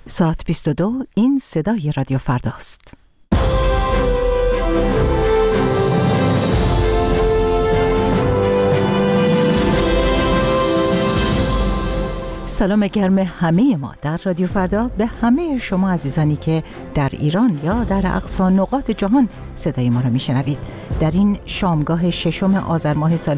ساعت 22 این صدای رادیو فرداست. سلام گرم همه ما در رادیو فردا به همه شما عزیزانی که در ایران یا در اقصا نقاط جهان صدای ما را میشنوید در این شامگاه ششم آذر ماه سال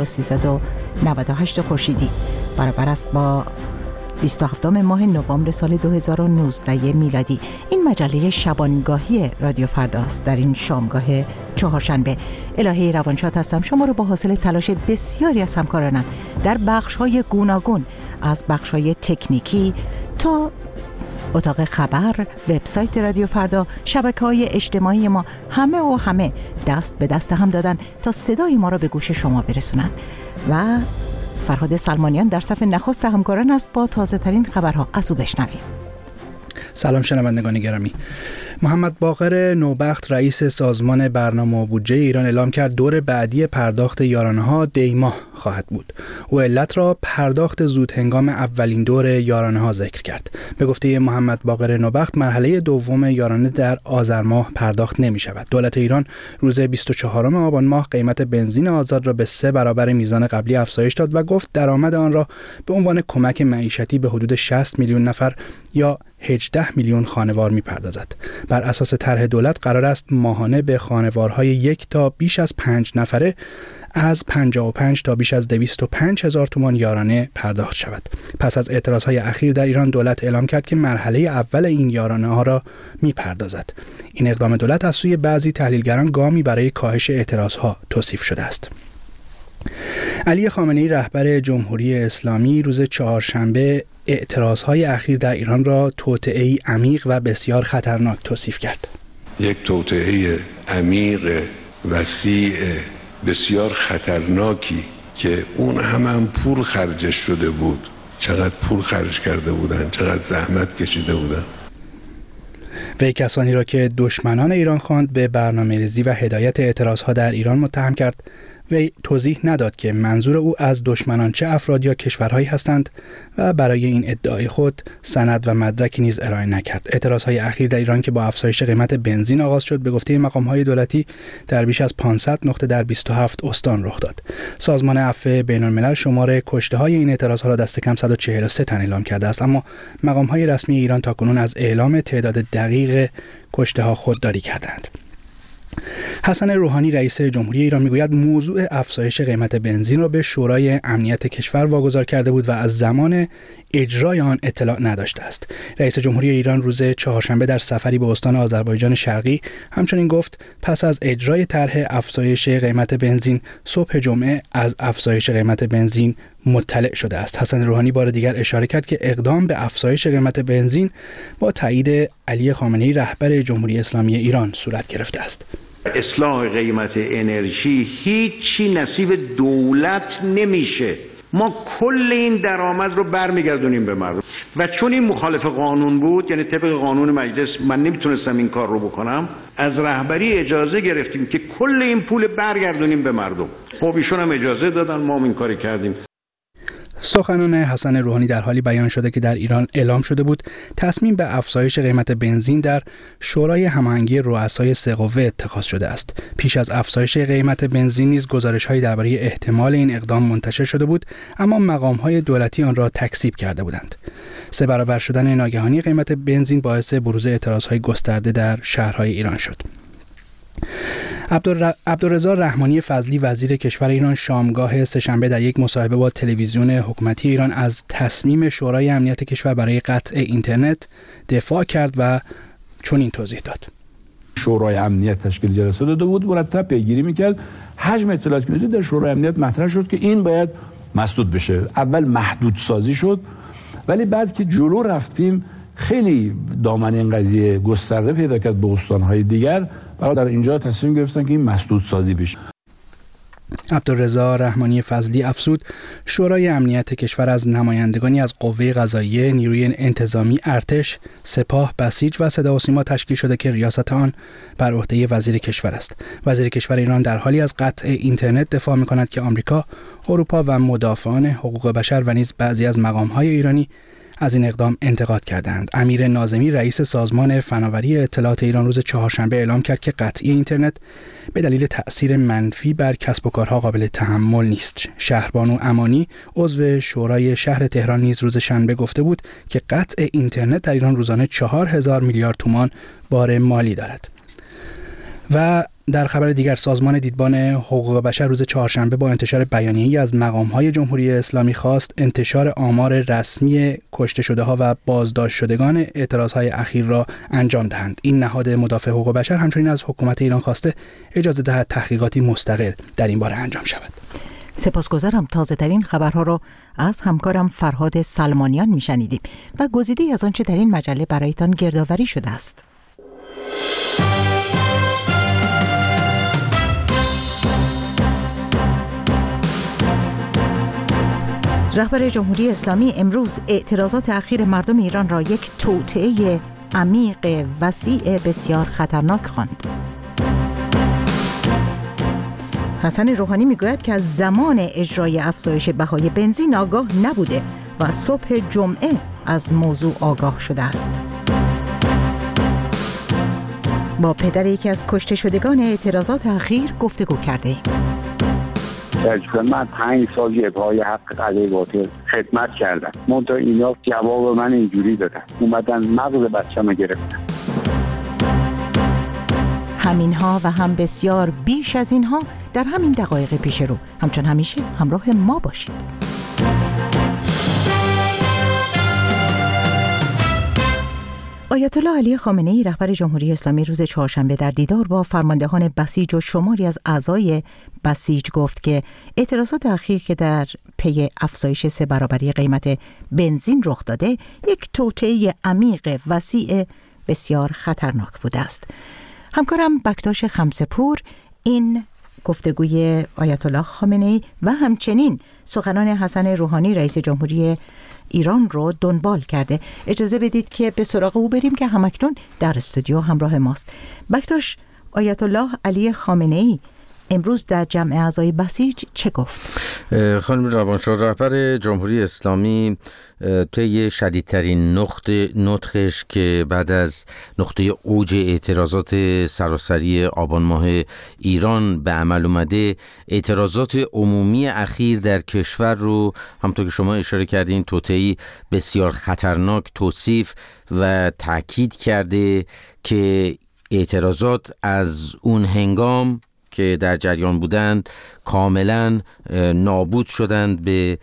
1398 خورشیدی، برابر است با 27 ماه نوامبر سال 2019 میلادی. این مجله شبانگاهی رادیو فرداست. در این شامگاه چهارشنبه الهه روانشاد هستم، شما رو با حاصل تلاش بسیاری از همکارانم در بخش‌های گوناگون، از بخش‌های تکنیکی تا اتاق خبر، وبسایت رادیو فردا، شبکه‌های اجتماعی ما، همه دست به دست هم دادن تا صدای ما را به گوش شما برسونن. و فرهاد سلمانیان در صف نخست همکاران است با تازه ترین خبرها. از او بشنویم. سلام شنوندگان گرامی. محمد باقر نوبخت رئیس سازمان برنامه و بودجه ایران اعلام کرد دور بعدی پرداخت یارانه‌ها دی‌ماه خواهد بود. او علت را پرداخت زود هنگام اولین دور یارانه‌ها ذکر کرد. به گفته محمد باقر نوبخت مرحله دوم یارانه در آذر ماه پرداخت نمی شود. دولت ایران روز 24 آبان ماه قیمت بنزین آزاد را به 3 برابر میزان قبلی افزایش داد و گفت درآمد آن را به عنوان کمک معیشتی به حدود 60 میلیون نفر یا 18 میلیون خانوار می‌پردازد. بر اساس طرح دولت قرار است ماهانه به خانوارهای 1 تا بیش از 5 نفره از 55 تا بیش از 205,000 تومان یارانه پرداخت شود. پس از اعتراضهای اخیر در ایران دولت اعلام کرد که مرحله اول این یارانه ها را می‌پردازد. این اقدام دولت از سوی بعضی تحلیلگران گامی برای کاهش اعتراضها توصیف شده است. علی خامنه‌ای رهبر جمهوری اسلامی روز چهارشنبه اعتراضهای اخیر در ایران را توطئه‌ای عمیق و بسیار خطرناک توصیف کرد. یک توطئه عمیق، وسیع، بسیار خطرناکی که اون هم پول خرج شده بود. چقدر پول خرج کرده بودن، چقدر زحمت کشیده بودن. وی کسانی را که دشمنان ایران خواند به برنامه‌ریزی و هدایت اعتراضها در ایران متهم کرد. وی توضیح نداد که منظور او از دشمنان چه افراد یا کشورهایی هستند و برای این ادعای خود سند و مدرکی نیز ارائه نکرد. اعتراضهای اخیر در ایران که با افزایش قیمت بنزین آغاز شد به گفته مقام‌های دولتی در بیش از 500 نقطه در 27 استان رخ داد. سازمان عفو بین‌الملل شمار کشته‌های این اعتراضها را دست کم 143 تن اعلام کرده است، اما مقام‌های رسمی ایران تاکنون از اعلام تعداد دقیق کشته‌ها خودداری کردند. حسن روحانی رئیس جمهوری ایران میگوید موضوع افزایش قیمت بنزین را به شورای امنیت کشور واگذار کرده بود و از زمان اجرای آن اطلاع نداشته است. رئیس جمهوری ایران روز چهارشنبه در سفری به استان آذربایجان شرقی همچنین گفت پس از اجرای طرح افزایش قیمت بنزین صبح جمعه از افزایش قیمت بنزین مطلع شده است. حسن روحانی بار دیگر اشاره کرد که اقدام به افزایش قیمت بنزین با تایید علی خامنه‌ای رهبر جمهوری اسلامی ایران صورت گرفته است. اصلاح قیمت انرژی هیچی نصیب دولت نمیشه. ما کل این درآمد رو برمیگردونیم به مردم و چون این مخالف قانون بود، یعنی طبق قانون مجلس من نمیتونستم این کار رو بکنم، از رهبری اجازه گرفتیم که کل این پول برگردونیم به مردم. خب ایشون هم اجازه دادن، ما هم این کاری کردیم. سخنان حسن روحانی در حالی بیان شده که در ایران اعلام شده بود تصمیم به افزایش قیمت بنزین در شورای هماهنگی رؤسای سه قوه اتخاذ شده است. پیش از افزایش قیمت بنزین نیز گزارش‌هایی درباره احتمال این اقدام منتشر شده بود، اما مقام‌های دولتی آن را تکذیب کرده بودند. 3 برابر شدن ناگهانی قیمت بنزین باعث بروز اعتراض‌های گسترده در شهرهای ایران شد. عبدالرضا رحمانی فضلی وزیر کشور ایران شامگاه سه‌شنبه در یک مصاحبه با تلویزیون حکومتی ایران از تصمیم شورای امنیت کشور برای قطع اینترنت دفاع کرد و چنین توضیح داد. شورای امنیت تشکیل جلسه داده بود، مرتب پیگیری میکرد. حجم اطلاعاتی که در شورای امنیت مطرح شد که این باید مسدود بشه. اول محدود سازی شد، ولی بعد که جلو رفتیم خیلی دامن این قضیه گسترده پیدا کرد به استان‌های دیگر. برای در اینجا تصمیم گرفتن که این مسدود سازی بشه. عبدالرضا رحمانی فضلی افزود شورای امنیت کشور از نمایندگانی از قوه قضاییه، نیروی انتظامی، ارتش، سپاه، بسیج و صدا و سیما تشکیل شده که ریاست آن بر عهده وزیر کشور است. وزیر کشور ایران در حالی از قطع اینترنت دفاع می‌کند که آمریکا، اروپا و مدافعان حقوق بشر و نیز بعضی از مقام‌های ایرانی از این اقدام انتقاد کردند. امیر ناظمی رئیس سازمان فناوری اطلاعات ایران روز چهارشنبه اعلام کرد که قطعی اینترنت به دلیل تأثیر منفی بر کسب و کارها قابل تحمل نیست. شهربانو امانی عضو شورای شهر تهران نیز روز شنبه گفته بود که قطع اینترنت در ایران روزانه 4000 میلیارد تومان بار مالی دارد. و در خبر دیگر سازمان دیدبان حقوق بشر روز چهارشنبه با انتشار بیانیه‌ای از مقام‌های جمهوری اسلامی خواست انتشار آمار رسمی کشته شده‌ها و بازداشت شدگان اعتراض‌های اخیر را انجام دهند. این نهاد مدافع حقوق بشر همچنین از حکومت ایران خواسته اجازه دهد تحقیقاتی مستقل در این باره انجام شود. سپاسگزارم. تازه‌ترین خبرها را از همکارم فرهاد سلمانیان میشنیدیم و گزیده‌ای از آنچه در این مجله برایتان گردآوری شده است. رهبر جمهوری اسلامی امروز اعتراضات اخیر مردم ایران را یک توطئه عمیق وسیع بسیار خطرناک خواند. حسن روحانی میگوید که از زمان اجرای افزایش بهای بنزین آگاه نبوده و صبح جمعه از موضوع آگاه شده است. با پدر یکی از کشته شدگان اعتراضات اخیر گفتگو کرده ایم. من 5 سال ابهای حق علیه باطل خدمت کردم. منتها اینا جواب من اینجوری دادن، اومدن مغز بچه‌مو گرفتن. همینها و هم بسیار بیش از اینها در همین دقایق پیش رو. همچون همیشه همراه ما باشید. آیت الله علی خامنه‌ای رهبر جمهوری اسلامی روز چهارشنبه در دیدار با فرماندهان بسیج و شماری از اعضای بسیج گفت که اعتراضات اخیر که در پی افزایش 3 برابری قیمت بنزین رخ داده یک توطئه عمیق وسیع بسیار خطرناک بوده است. همکارم بکتاش خمسه‌پور این گفتگوی آیت الله خامنه‌ای و همچنین سخنان حسن روحانی رئیس جمهوری ایران رو دنبال کرده. اجازه بدید که به سراغ او بریم که همکنون در استودیو همراه ماست. بکتاش، آیت الله علی خامنه‌ای امروز در جمع اعضای بسیج چه گفت؟ خانم روانشاه، رهبر جمهوری اسلامی طی شدیدترین نطقش که بعد از نقطه اوج اعتراضات سراسری آبان ماه ایران به عمل اومده، اعتراضات عمومی اخیر در کشور رو همونطور که شما اشاره کردین توطئه‌ای بسیار خطرناک توصیف و تاکید کرده که اعتراضات از اون هنگام که در جریان بودند کاملا نابود شدند به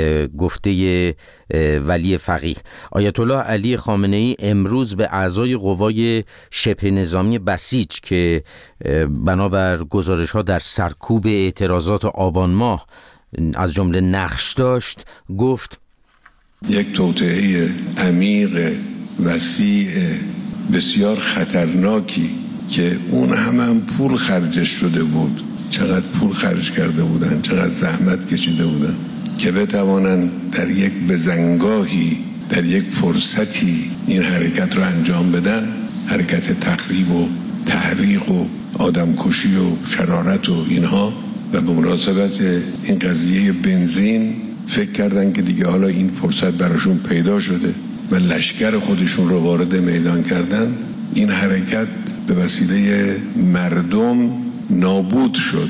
گفته ولی فقیه. آیت الله علی خامنه‌ای امروز به اعضای قوای شبه نظامی بسیج که بنابر گزارش‌ها در سرکوب اعتراضات آبان ماه از جمله نقش داشت گفت: یک توطئه عمیق وسیع بسیار خطرناکی که اون هم پول خرجش شده بود، چقدر پول خرج کرده بودن، چقدر زحمت کشیده بودن که بتوانند در یک بزنگاهی، در یک فرصتی این حرکت رو انجام بدن، حرکت تخریب و تحریق و آدمکشی و شرارت و اینها. و به مناسبت این قضیه بنزین فکر کردن که دیگه حالا این فرصت براشون پیدا شده و لشکر خودشون رو وارد میدان کردن. این حرکت به وسیله مردم نابود شد.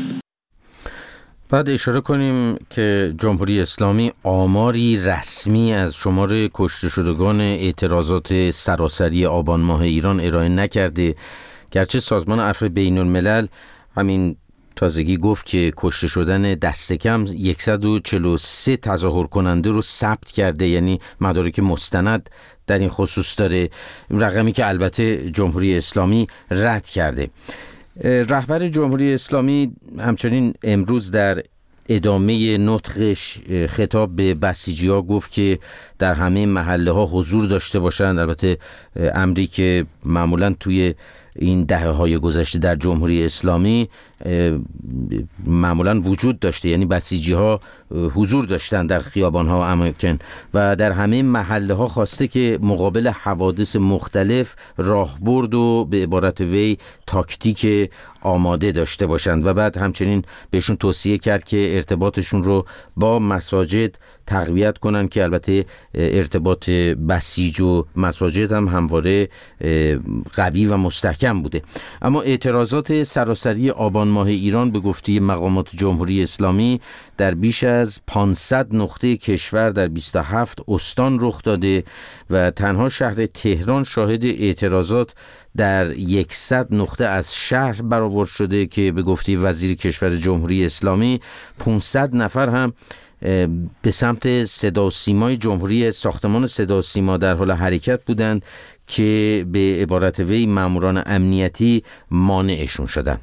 بعد اشاره کنیم که جمهوری اسلامی آماری رسمی از شمار کشته شدگان اعتراضات سراسری آبان ماه ایران ارائه نکرده، گرچه سازمان عفو بین الملل همین تازگی گفت که کشته شدن دست کم 143 تظاهر کننده رو ثبت کرده، یعنی مدارک مستند در این خصوص داره، رقمی که البته جمهوری اسلامی رد کرده. رهبر جمهوری اسلامی همچنین امروز در ادامه نطقش خطاب به بسیجی‌ها گفت که در همه محله ها حضور داشته باشند، البته امری که معمولاً توی این دهه‌های گذشته در جمهوری اسلامی معمولاً وجود داشته، یعنی بسیجی‌ها حضور داشتن در خیابان‌ها و اماکن و در همه محله‌ها خواسته که مقابل حوادث مختلف راهبرد و به عبارت وی تاکتیک آماده داشته باشند و بعد همچنین بهشون توصیه کرد که ارتباطشون رو با مساجد تقویت کنن که البته ارتباط بسیج و مساجد هم همواره قوی و مستحکم بوده. اما اعتراضات سراسری آبان ماه ایران به گفته مقامات جمهوری اسلامی در بیش از 500 نقطه کشور در 27 استان رخ داده و تنها شهر تهران شاهد اعتراضات در 100 نقطه از شهر برآورد شده که به گفته وزیر کشور جمهوری اسلامی 500 نفر هم به سمت صدا و سیمای جمهوری ساختمان صدا و سیما در حال حرکت بودند که به عبارت وی ماموران امنیتی مانعشون شدند.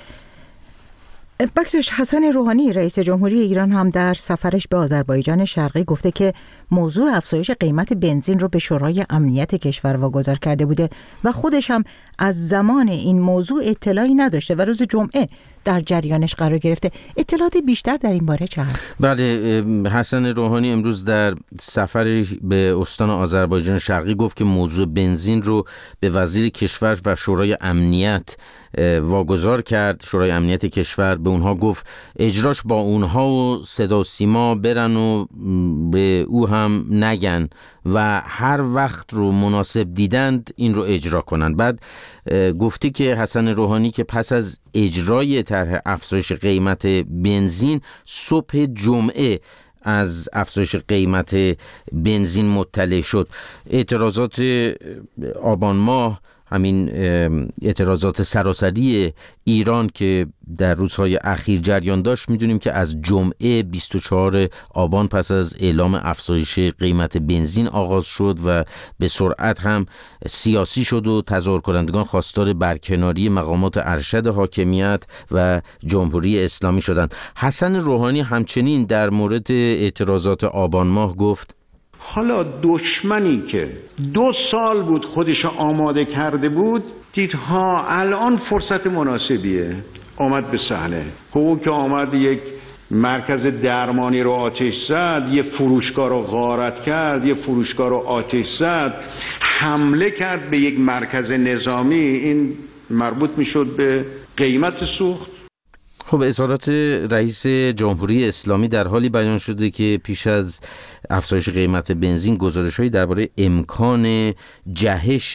بکتاش، حسن روحانی رئیس جمهوری ایران هم در سفرش به آذربایجان شرقی گفته که موضوع افزایش قیمت بنزین رو به شورای امنیت کشور واگذار کرده بوده و خودش هم از زمان این موضوع اطلاعی نداشته و روز جمعه در جریانش قرار گرفته. اطلاعات بیشتر در این باره چه هست؟ بله، حسن روحانی امروز در سفر به استان آذربایجان شرقی گفت که موضوع بنزین رو به وزیر کشور و شورای امنیت واگذار کرد. شورای امنیت کشور به اونها گفت اجراش با اونها و صدا و سیما برن و به او هم نگن و هر وقت رو مناسب دیدند این رو اجرا کنند. بعد گفته که حسن روحانی که پس از اجرای طرح افزایش قیمت بنزین صبح جمعه از افزایش قیمت بنزین مطلع شد. اعتراضات آبان ماه، همین اعتراضات سراسری ایران که در روزهای اخیر جریان داشت، میدونیم که از جمعه 24 آبان پس از اعلام افزایش قیمت بنزین آغاز شد و به سرعت هم سیاسی شد و تظاهر کنندگان خواستار برکناری مقامات ارشد حاکمیت و جمهوری اسلامی شدند. حسن روحانی همچنین در مورد اعتراضات آبان ماه گفت حالا دشمنی که 2 سال بود خودش آماده کرده بود، دید ها الان فرصت مناسبیه، آمد به صحنه. حقوق که آمد یک مرکز درمانی رو آتش زد، یه فروشگاه رو غارت کرد، یه فروشگاه رو آتش زد، حمله کرد به یک مرکز نظامی. این مربوط میشد به قیمت سوخت. خب، اظهارات رئیس جمهوری اسلامی در حالی بیان شده که پیش از افزایش قیمت بنزین گزارش‌هایی درباره امکان جهش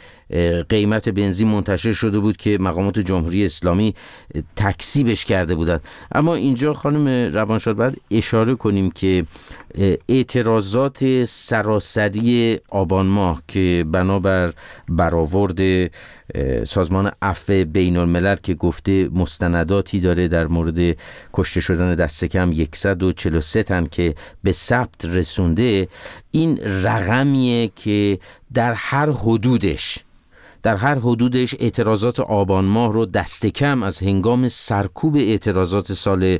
قیمت بنزین منتشر شده بود که مقامات جمهوری اسلامی تکذیبش کرده بودند. اما اینجا خانم روانشاد باید اشاره کنیم که اعتراضات سراسری آبان ماه که بنابر برآورد سازمان عفو بین الملل که گفته مستنداتی داره در مورد کشته شدن دست کم 143 تن که به ثبت رسونده، این رقمیه که در هر حدودش اعتراضات آبان ماه رو دست کم از هنگام سرکوب اعتراضات سال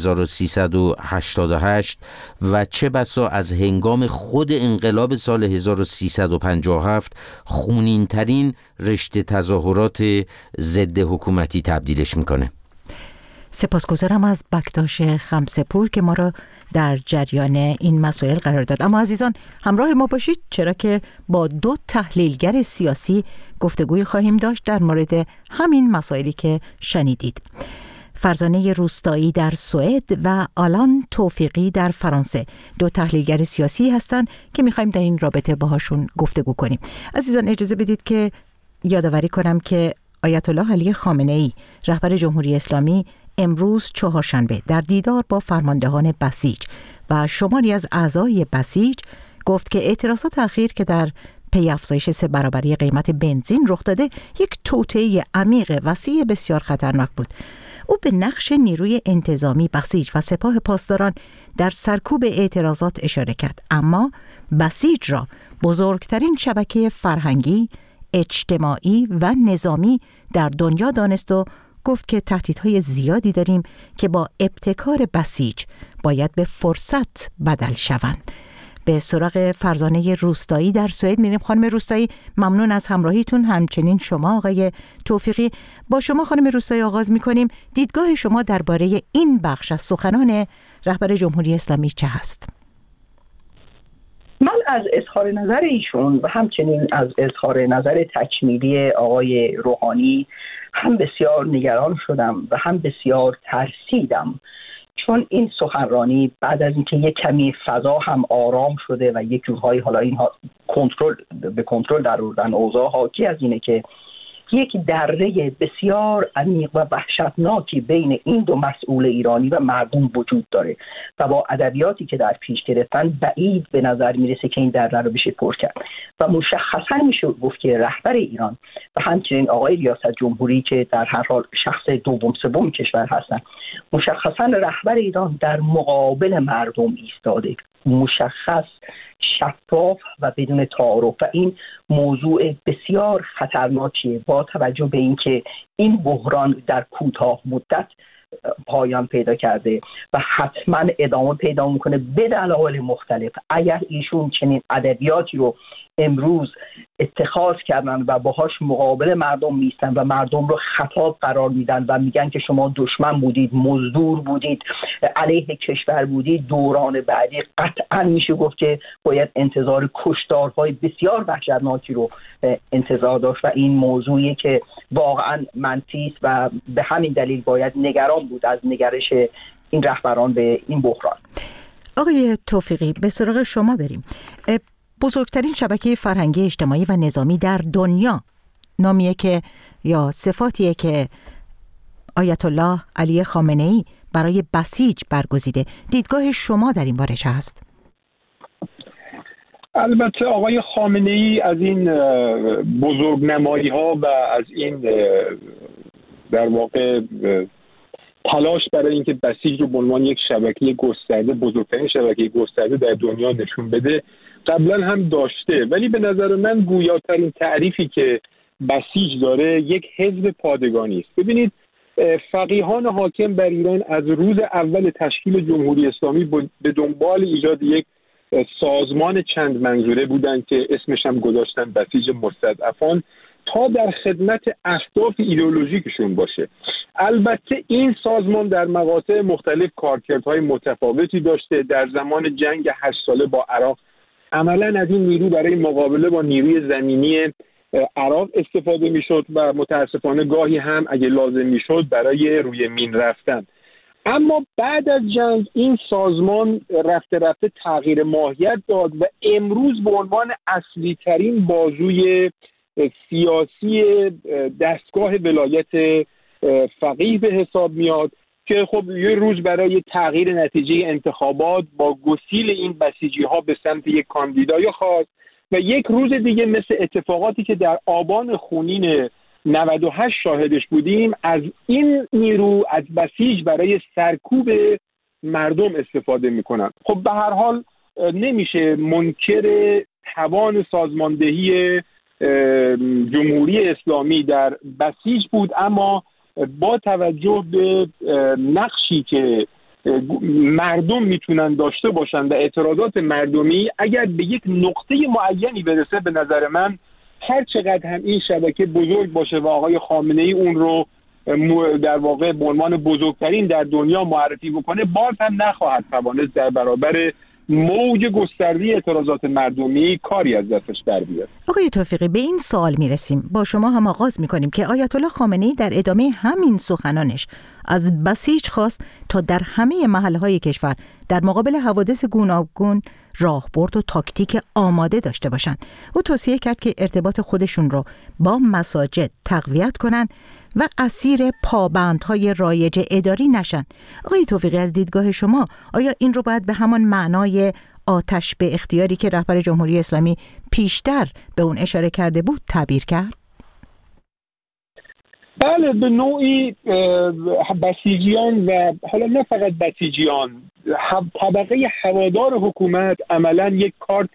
1388 و چه بسا از هنگام خود انقلاب سال 1357 خونین‌ترین رشته تظاهرات ضد حکومتی تبدیلش میکنه. سپاسگزارم از بکتاش خمسه‌پور که ما را در جریان این مسائل قرار داد. اما عزیزان همراه ما باشید، چرا که با 2 تحلیلگر سیاسی گفتگوی خواهیم داشت در مورد همین مسائلی که شنیدید. فرزانه روستایی در سوئد و آلان توفیقی در فرانسه 2 تحلیلگر سیاسی هستند که می‌خوایم در این رابطه باهاشون گفتگو کنیم. عزیزان اجازه بدید که یادآوری کنم که آیت الله علی خامنه‌ای رهبر جمهوری اسلامی امروز چهارشنبه در دیدار با فرماندهان بسیج و شماری از اعضای بسیج گفت که اعتراضات اخیر که در پی افزایش 3 برابری قیمت بنزین رخ داده یک توطئه عمیق وسیع بسیار خطرناک بود. او به نقش نیروی انتظامی بسیج و سپاه پاسداران در سرکوب اعتراضات اشاره کرد، اما بسیج را بزرگترین شبکه فرهنگی، اجتماعی و نظامی در دنیا دانست و گفت که تهدیدهای زیادی داریم که با ابتکار بسیج باید به فرصت بدل شوند. به سراغ فرزانه روستایی در سوئد میریم. خانم روستایی، ممنون از همراهیتون. همچنین شما آقای توفیقی. با شما خانم روستایی آغاز میکنیم. دیدگاه شما درباره این بخش از سخنان رهبر جمهوری اسلامی چه هست؟ من از اظهار نظر ایشون و همچنین از اظهار نظر تکمیلی آقای روحانی هم بسیار نگران شدم و هم بسیار ترسیدم، چون این سخنرانی بعد از اینکه یک کمی فضا هم آرام شده و یک جورهای حالا اینها به کنترل در آوردن اوضاع، حاکی از اینه که یک دره بسیار عمیق و وحشتناکی بین این دو مسئول ایرانی و مردم وجود داره و با ادبیاتی که در پیش گرفتن بعید به نظر میرسه که این دره رو بشه پر کرد و مشخصا میشه گفت که رهبر ایران و همچنین آقای ریاست جمهوری که در هر حال شخص دوم سوم کشور هستن، مشخصا رهبر ایران در مقابل مردم ایستاده، مشخص، شفاف و بدون تعارف، و این موضوع بسیار خطرناکیه با توجه به اینکه این بحران در کوتاه مدت پایان پیدا کرده و حتما ادامه پیدا میکنه به دلایل مختلف. اگر ایشون چنین ادبیاتی رو امروز اتخاذ کردن و باهاش مقابل مردم میستن و مردم رو خطاب قرار میدن و میگن که شما دشمن بودید، مزدور بودید، علیه کشور بودید، دوران بعدی قطعا میشه گفت که باید انتظار کشتارهای بسیار وحشتناکی رو انتظار داشت و این موضوعی که واقعا منفی است و به همین دلیل باید نگران بود از نگرش این رهبران به این بحران. آقای توفیقی، به سراغ شما بریم. بزرگترین شبکه فرهنگی اجتماعی و نظامی در دنیا نامیه که یا صفاتیه که آیت الله علی خامنه‌ای برای بسیج برگزیده. دیدگاه شما در این باره چه هست؟ البته آقای خامنه‌ای از این بزرگنمایی‌ها و از این در واقع تلاش برای اینکه بسیج رو به عنوان یک شبکه گسترده، بزرگترین شبکه گسترده در دنیا نشون بده، قبلا هم داشته، ولی به نظر من گویاترین تعریفی که بسیج داره یک حزب پادگانی است. ببینید، فقیهان حاکم بر ایران از روز اول تشکیل جمهوری اسلامی به دنبال ایجاد یک سازمان چند منظوره بودند که اسمش هم گذاشتن بسیج مستضعفان تا در خدمت اهداف ایدئولوژیکشون باشه. البته این سازمان در مقاطع مختلف کارکردهای متفاوتی داشته. در زمان جنگ 8 ساله با عراق عملاً از این نیرو برای مقابله با نیروی زمینی عراق استفاده میشد و متاسفانه گاهی هم اگه لازم میشد برای روی مین رفتن. اما بعد از جنگ این سازمان رفته رفته تغییر ماهیت داد و امروز به عنوان اصلی ترین بازوی سیاسی دستگاه ولایت فقیه به حساب میاد که خب یه روز برای تغییر نتیجه انتخابات با گسیل این بسیجی ها به سمت یک کاندیدای خاص و یک روز دیگه مثل اتفاقاتی که در آبان خونین 98 شاهدش بودیم، از این نیرو از بسیج برای سرکوب مردم استفاده میکنن. خب به هر حال نمیشه منکر توان سازماندهی جمهوری اسلامی در بسیج بود، اما با توجه به نقشی که مردم میتونن داشته باشن و اعتراضات مردمی، اگر به یک نقطه معینی برسه، به نظر من هر چقدر هم این شبکه بزرگ باشه و آقای خامنه‌ای اون رو در واقع به عنوان بزرگترین در دنیا معرفی بکنه، باز هم نخواهد توانست در برابر موج گسترده اعتراضات مردمی کاری از دستش در بیاد. آقای توفیقی، به این سوال میرسیم، با شما هم آغاز میکنیم که آیت الله خامنه‌ای در ادامه همین سخنانش از بسیج خواست تا در همه محلهای کشور در مقابل حوادث گوناگون راهبرد و تاکتیک آماده داشته باشند. او توصیه کرد که ارتباط خودشون رو با مساجد تقویت کنن و اسیر پابندهای رایج اداری نشن. آقای توفیقی، از دیدگاه شما آیا این رو باید به همان معنای آتش به اختیاری که رهبر جمهوری اسلامی پیشتر به اون اشاره کرده بود تعبیر کرد؟ بله، به نوعی بسیجیان و حالا نه فقط بسیجیان، طبقه هوادار حکومت عملا یک کارت،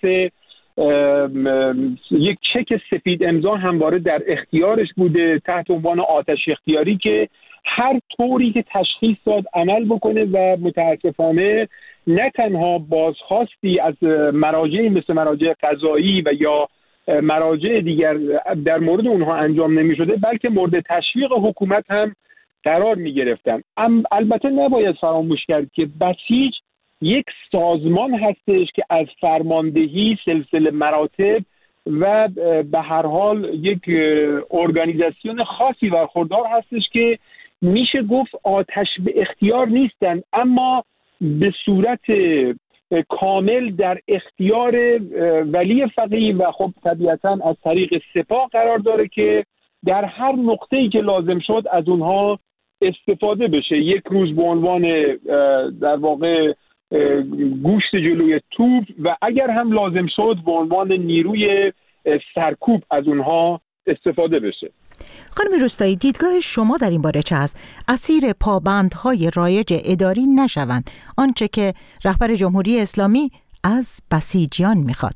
یک چک سفید امضا همواره در اختیارش بوده تحت عنوان آتش اختیاری که هر طوری که تشخیص داد عمل بکنه و متاسفانه نه تنها بازخواستی از مراجعی مثل مراجع قضایی و یا مراجع دیگر در مورد اونها انجام نمی شده، بلکه مورد تشویق حکومت هم قرار می گرفتن. البته نباید فراموش کرد که بسیج یک سازمان هستش که از فرماندهی سلسله مراتب و به هر حال یک ارگانیزاسیون خاصی برخوردار هستش که میشه گفت آتش به اختیار نیستن، اما به صورت کامل در اختیار ولی فقیه و خب طبیعتا از طریق سپاه قرار داره که در هر نقطه‌ای که لازم شد از اونها استفاده بشه. یک روز به عنوان در واقع گوشت جلوی توپ و اگر هم لازم شد به عنوان نیروی سرکوب از اونها استفاده بشه. خانم روستایی، دیدگاه شما در این باره چه است؟ اسیر پابندهای رایج اداری نشوند، آنچه که رهبر جمهوری اسلامی از بسیجیان میخواد.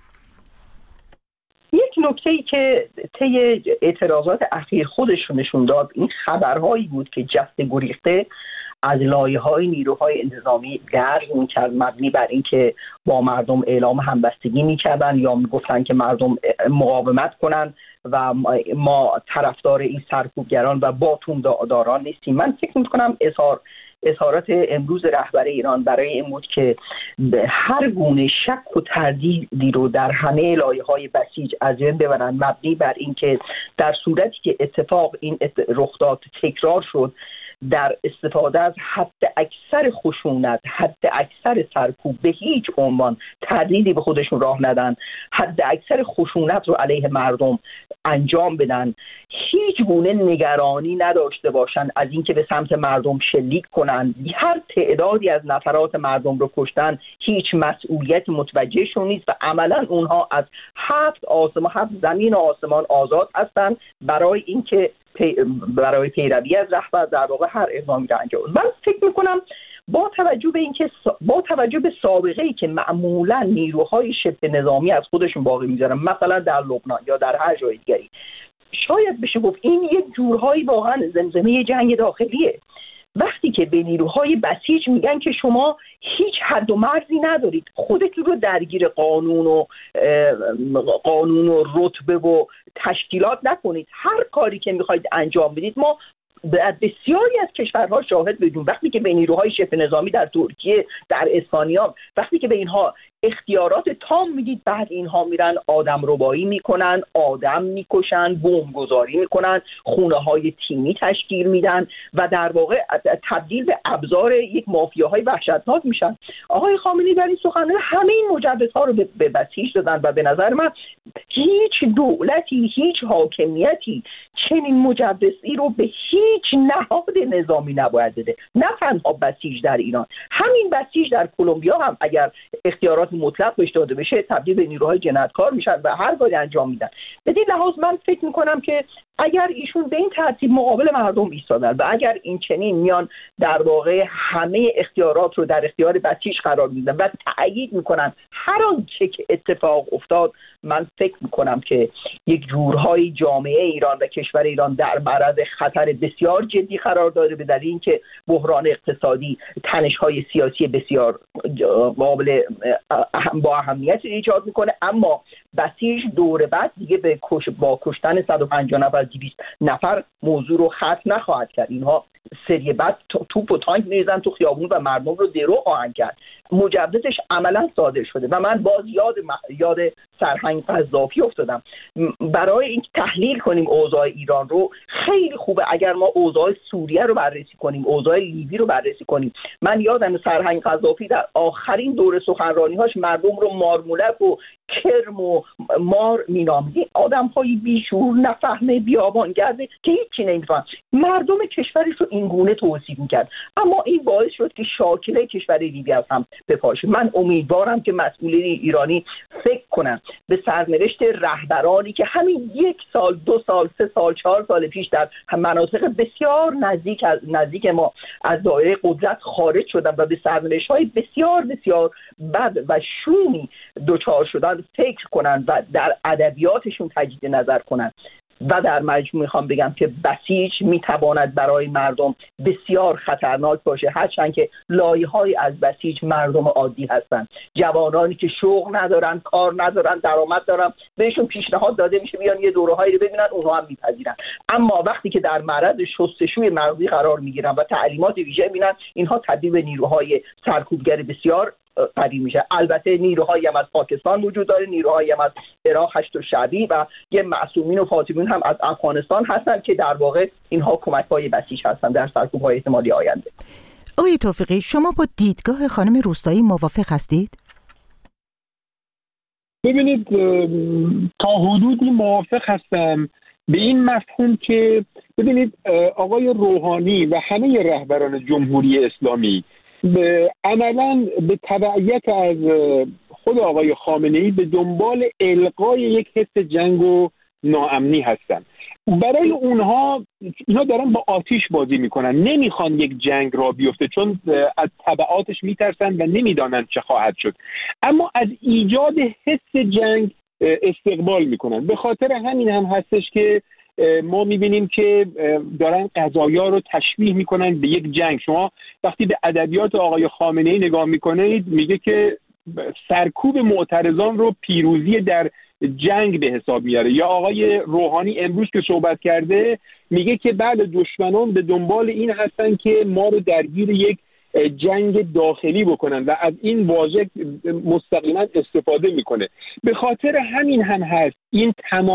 یک نکته‌ای که طی اعتراضات اخیر خودشون نشون داد این خبرهایی بود که جست گریخته از لایه‌های نیروهای انتظامی درج می‌کرد، مبنی بر اینکه با مردم اعلام همبستگی می‌کردن یا می‌گفتن که مردم مقاومت کنن و ما طرفدار این سرکوبگران و باتونداران نیستیم. من فکر می‌کنم اظهارات امروز رهبر ایران برای این بود که هر گونه شک و تردیدی رو در همه لایه‌های بسیج از بین ببرن، مبنی بر اینکه در صورتی که این رخداد تکرار شد، در استفاده از حد اکثر خشونت، حد اکثر سرکوب، به هیچ عنوان تردیدی به خودشون راه ندن، حد اکثر خشونت رو علیه مردم انجام بدن، هیچ گونه نگرانی نداشته باشن از اینکه به سمت مردم شلیک کنن، هر تعدادی از نفرات مردم رو کشتن، هیچ مسئولیت متوجهشون نیست و عملا اونها از 7 زمین و آسمان آزاد هستن برای اینکه برای پیروی از رهبر در واقع هر اقدامی را انجام. من فکر میکنم با توجه به سابقه‌ای که معمولا نیروهای شبه نظامی از خودشون باقی میذارن، مثلا در لبنان یا در هر جای دیگری، شاید بشه گفت این یک جورهایی واقعا زمزمه جنگ داخلیه. وقتی که به نیروهای بسیج میگن که شما هیچ حد و مرزی ندارید، خودتون رو درگیر قانون و رتبه و تشکیلات نکنید، هر کاری که میخواید انجام بدید. ما در بسیاری از کشورها شاهد بودیم وقتی که به نیروهای شبه نظامی در ترکیه، در اسپانیا، وقتی که به اینها اختیارات تام میدید، بعد اینها میرن آدم ربایی میکنن، آدم میکشن، بمبگذاری میکنن، خونه های تیمی تشکیل میدن و در واقع تبدیل به ابزار یک مافیاهای وحشتناک میشن. آقای خامنه‌ای در این سخنرانی همه این مجوزها رو به بسیج دادن و به نظر من هیچ دولتی، هیچ حاکمیتی چنین مجوزی رو به هیچ نهاد نظامی نباید بده. نه تنها بسیج در ایران، همین بسیج در کلمبیا هم اگر اختیارات مطلق بهش داده بشه تبدیل به نیروهای جنایتکار میشن و هر کاری انجام میدن. بدین لحاظ من فکر میکنم که اگر ایشون به این ترتیب مقابل مردم ایستادن و اگر این چنین میان در واقع همه اختیارات رو در اختیار بسیج قرار میدن و تأیید میکنن هر آنچه که اتفاق افتاد، من فکر میکنم که یک جورهای جامعه ایران و کشور ایران در معرض خطر بسیار جدی قرار داره، به دلیل اینکه بحران اقتصادی تنش‌های سیاسی بسیار قابل با اهمیت ایجاد میکنه. اما بسیج دور بعد دیگه با کشتن 150 نفر 200 نفر موضوع رو ختم نخواهد کرد. اینها سری بعد توپ و تانک میریزن تو خیابون و مردم رو درو خواهند کرد. مجوزش عملا صادر شده و من باز یاد سرهنگ قذافی افتادم. برای اینکه تحلیل کنیم اوضاع ایران رو خیلی خوبه اگر ما اوضاع سوریه رو بررسی کنیم، اوضاع لیبی رو بررسی کنیم. من یادم سرهنگ قذافی در آخرین دور سخنرانی‌هاش مردم رو مارمولک و کرم و مار مینامید، آدم‌های بیشور، نفهمه، بیابانگرده که هیچی نمی‌فهمن. مردم کشورش رو این گونه توصیف می‌کرد، اما این باعث شد که شاکله کشور لیبی از هم بپاشه. من امیدوارم که مسئولین ایرانی فکر کنن به سرنوشت رهبرانی که همین 1 سال، 2 سال، 3 سال، 4 سال پیش در مناطق بسیار نزدیک ما از دایره قدرت خارج شدن و به سرنوشت‌های بسیار بسیار بد و شومی دچار شدن فکر کنن و در ادبیاتشون تجدید نظر کنن. و در مجموع میخوام بگم که بسیج میتواند برای مردم بسیار خطرناک باشه، هرچند که لایه‌های از بسیج مردم عادی هستن، جوانانی که شغل ندارن، کار ندارن، درآمد دارن، بهشون پیشنهاد داده میشه بیان یه دوره‌هایی رو ببینن، اونها هم میپذیرن. اما وقتی که در معرض شستشوی مغزی قرار میگیرن و تعلیمات ویژه میبینن، اینها تبدیل به نیروهای سرکوبگر بسیار قوی میشه. البته نیروهایی هم از پاکستان وجود داره، نیروهایی هم از عراق هشت شعبی و یه معصومین و فاطمیون هم از افغانستان هستن که در واقع اینها کمک‌های بسیج هستن در سرکوب‌های احتمالی آینده. آقای توفیقی، شما با دیدگاه خانم روستایی موافق هستید؟ ببینید، تا حدودی موافق هستم به این مفهوم که ببینید آقای روحانی و همه رهبران جمهوری اسلامی عملاً به تبعیت از خود آقای خامنه‌ای به دنبال القای یک حس جنگ و ناامنی هستن. برای اونها اینا دارن با آتش بازی میکنن، نمیخوان یک جنگ را بیفته چون از تبعاتش میترسن و نمیدانن چه خواهد شد، اما از ایجاد حس جنگ استقبال میکنن. به خاطر همین هم هستش که ما میبینیم که دارن قضایا رو تشبیه میکنن به یک جنگ. شما وقتی به ادبیات آقای خامنه‌ای نگاه میکنید میگه که سرکوب معترضان رو پیروزی در جنگ به حساب میاره، یا آقای روحانی امروز که صحبت کرده میگه که بعد دشمنان به دنبال این هستن که ما رو درگیر یک جنگ داخلی بکنن و از این واژه مستقیما استفاده میکنه. به خاطر همین هم هست این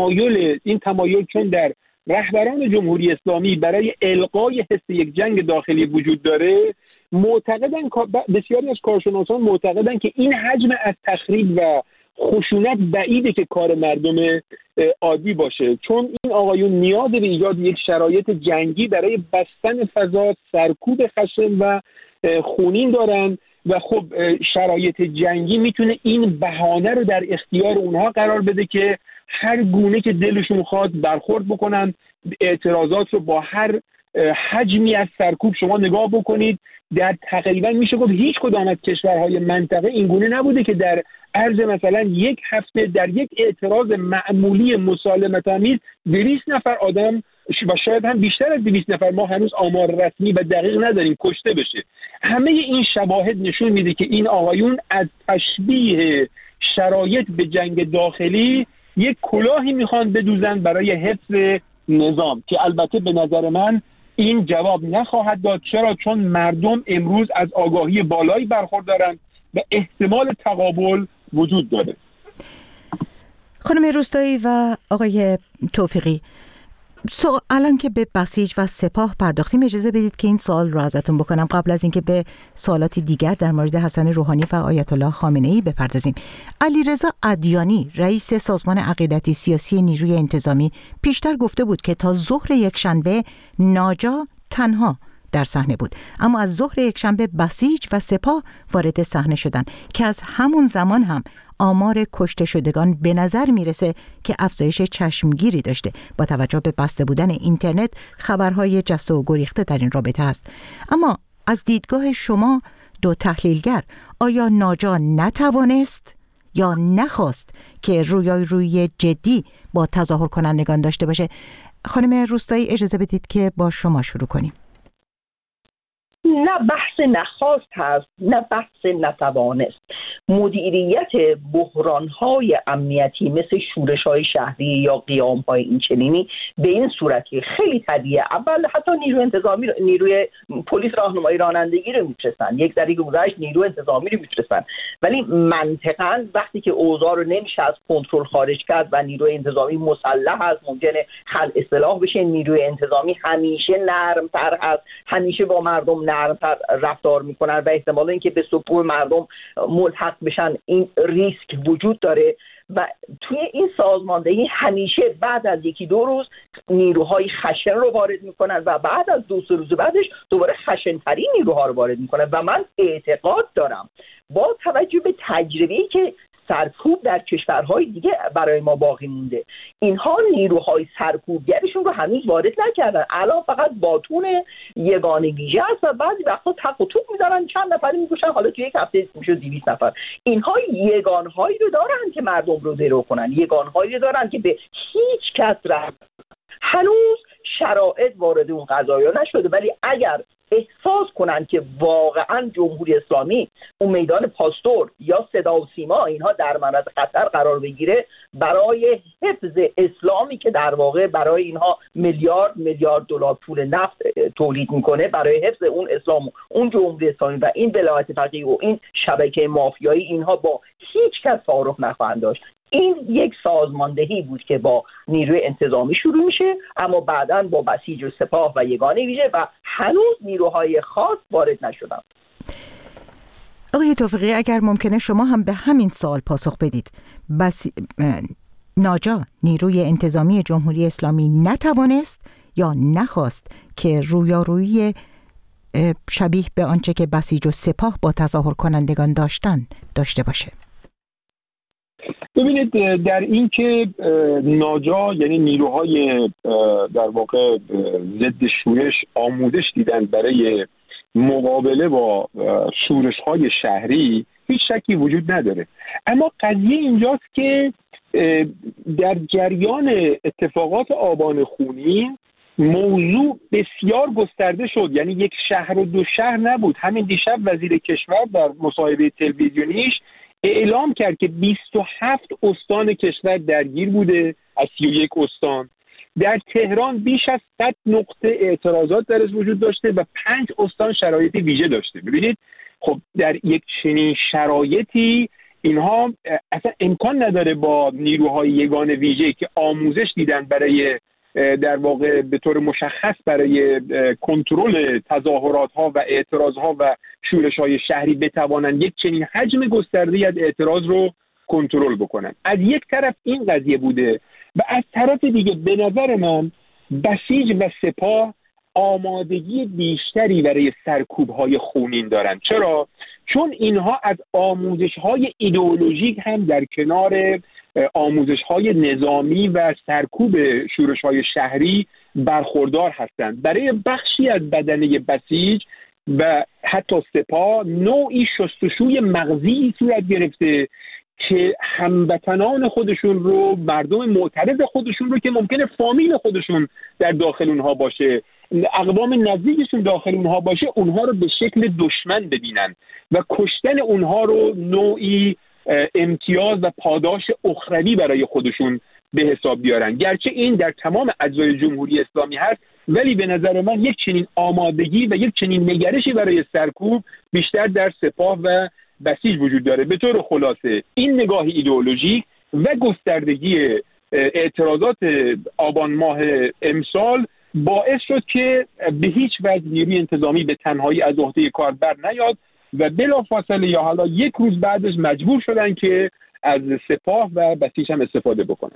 تمایل چون در رهبران جمهوری اسلامی برای القای حس یک جنگ داخلی وجود داره، معتقدن، بسیاری از کارشناسان معتقدن که این حجم از تخریب و خشونت بعیده که کار مردم عادی باشه، چون این آقایون نیاز به ایجاد یک شرایط جنگی برای بستن فضا، سرکوب خشن و خونین دارن و خب شرایط جنگی میتونه این بهانه رو در اختیار اونها قرار بده که هر گونه که دلشون خواد برخورد بکنن. اعتراضات رو با هر حجمی از سرکوب شما نگاه بکنید، در تقریبا میشه گفت هیچ کدام از کشورهای منطقه این گونه نبوده که در عرض مثلا یک هفته در یک اعتراض معمولی مسالمت‌آمیز 200 نفر آدم و شاید هم بیشتر از 200 نفر، ما هنوز آمار رسمی و دقیق نداریم، کشته بشه. همه این شواهد نشون میده که این آقایون از تشبیه شرایط به جنگ داخلی یک کلاهی میخوان بدوزن برای حفظ نظام، که البته به نظر من این جواب نخواهد داد. چرا؟ چون مردم امروز از آگاهی بالایی برخوردارند و احتمال تقابل وجود داره. خانم روستایی و آقای توفیقی، الان که به بسیج و سپاه پرداختیم، اجازه بدید که این سوال رو ازتون بکنم قبل از اینکه به سوالاتی دیگر در مورد حسن روحانی و آیت الله خامنه‌ای بپردازیم. علیرضا عدیانی، رئیس سازمان عقیدتی سیاسی نیروی انتظامی، پیشتر گفته بود که تا ظهر یکشنبه ناجا تنها در صحنه بود، اما از ظهر یکشنبه بسیج و سپاه وارد صحنه شدند که از همون زمان هم آمار کشته شدگان به نظر میرسه که افزایش چشمگیری داشته. با توجه به بسته بودن اینترنت، خبرهای جسته و گریخته در این رابطه است. اما از دیدگاه شما دو تحلیلگر، آیا ناجا نتوانست یا نخواست که روی جدی با تظاهر کنندگان داشته باشه؟ خانم روستایی، اجازه بدید که با شما شروع کنیم. نه بحث نخواست هست، نه بحث نتوانست. مدیریت بحران‌های امنیتی مثل شورش‌های شهری یا قیام‌های اینچنینی به این صورت که خیلی طبیعیه. اول حتی نیروی پلیس راهنمایی رانندگی رو می‌فرستن، یک ذره گذشت نیروی انتظامی رو می‌فرستن، ولی منطقاً وقتی که اوضاع رو نمیشه از کنترل خارج کرد و نیروی انتظامی مسلح است، ممکنه خلع سلاح بشه. نیروی انتظامی همیشه نرم‌تر هست، همیشه با مردم نرم‌تر رفتار میکنن و احتمال اینکه به سطوح مردم ملحق بشن این ریسک وجود داره. و توی این سازماندهی همیشه بعد از یکی دو روز نیروهای خشن رو وارد میکنن و بعد از 2-3 روز بعدش دوباره خشن‌ترین نیروها رو وارد میکنن. و من اعتقاد دارم با توجه به تجربه‌ای که سرکوب در کشورهای دیگه برای ما باقی مونده، اینها نیروهای سرکوبگرشون رو هنوز وارد نکردن. الان فقط باتون یگانه ویژه است و بعضی وقتا تق و توپ می‌ذارن، چند نفری می‌کشن، حالا توی یک هفته میشه 200 نفر. اینها یگانهایی رو دارن که مردم رو درو کنن، یگانهایی رو دارن که به هیچ کس رحم هنوز شرایط وارد اون قضایا نشده، ولی اگر احساس کنن که واقعا جمهوری اسلامی اون میدان پاستور یا صدا و سیما اینها در معرض خطر قرار بگیره، برای حفظ اسلامی که در واقع برای اینها میلیارد دلار پول نفت تولید میکنه، برای حفظ اون اسلام، اون جمهوری اسلامی و این ولایت فقیه و این شبکه مافیایی، اینها با هیچ کس تعارف نخواهند داشت. این یک سازماندهی بود که با نیروی انتظامی شروع میشه، اما بعداً با بسیج و سپاه و یگانه ویژه و هنوز نیروهای خاص وارد نشدن. آقای توفیقی، اگر ممکنه شما هم به همین سوال پاسخ بدید. ناجا نیروی انتظامی جمهوری اسلامی نتوانست یا نخواست که رویارویی شبیه به آنچه که بسیج و سپاه با تظاهر کنندگان داشته باشه؟ ببینید، در این که ناجا یعنی نیروهای در واقع ضد شورش آموزش دیدن برای مقابله با شورش‌های شهری، هیچ شکی وجود نداره. اما قضیه اینجاست که در جریان اتفاقات آبان خونین موضوع بسیار گسترده شد، یعنی یک شهر و دو شهر نبود. همین دیشب وزیر کشور در مصاحبه تلویزیونیش اعلام کرد که 27 استان کشور درگیر بوده از 31 استان. در تهران بیش از 100 نقطه اعتراضات درش وجود داشته و 5 استان شرایط ویژه داشته. ببینید خب در یک چنین شرایطی اینها اصلا امکان نداره با نیروهای یگانه ویژه که آموزش دیدن برای در واقع به طور مشخص برای کنترل تظاهرات ها و اعتراض ها و شورش های شهری بتوانند یک چنین حجم گسترده از اعتراض رو کنترل بکنن. از یک طرف این قضیه بوده و از طرف دیگه به نظر من بسیج و سپاه آمادگی بیشتری برای سرکوب های خونین دارن. چرا؟ چون اینها از آموزش های ایدئولوژیک هم در کنار آموزش های نظامی و سرکوب شورش های شهری برخوردار هستند. برای بخشی از بدنه بسیج و حتی سپاه نوعی شستشوی مغزی صورت گرفته که هموطنان خودشون رو، مردم معترض خودشون رو که ممکنه فامیل خودشون در داخل اونها باشه، اقوام نزدیکشون داخل اونها باشه، اونها رو به شکل دشمن ببینن و کشتن اونها رو نوعی امتیاز و پاداش اخروی برای خودشون به حساب بیارن. گرچه این در تمام اجزای جمهوری اسلامی هست، ولی به نظر من یک چنین آمادگی و یک چنین نگرشی برای سرکوب بیشتر در سپاه و بسیج وجود داره. به طور خلاصه این نگاه ایدئولوژیک و گستردگی اعتراضات آبان ماه امسال باعث شد که به هیچ وجه نیروی انتظامی به تنهایی از عهده کار بر نیاد و بلافاصله یا حالا یک روز بعدش مجبور شدن که از سپاه و بسیج هم استفاده بکنن.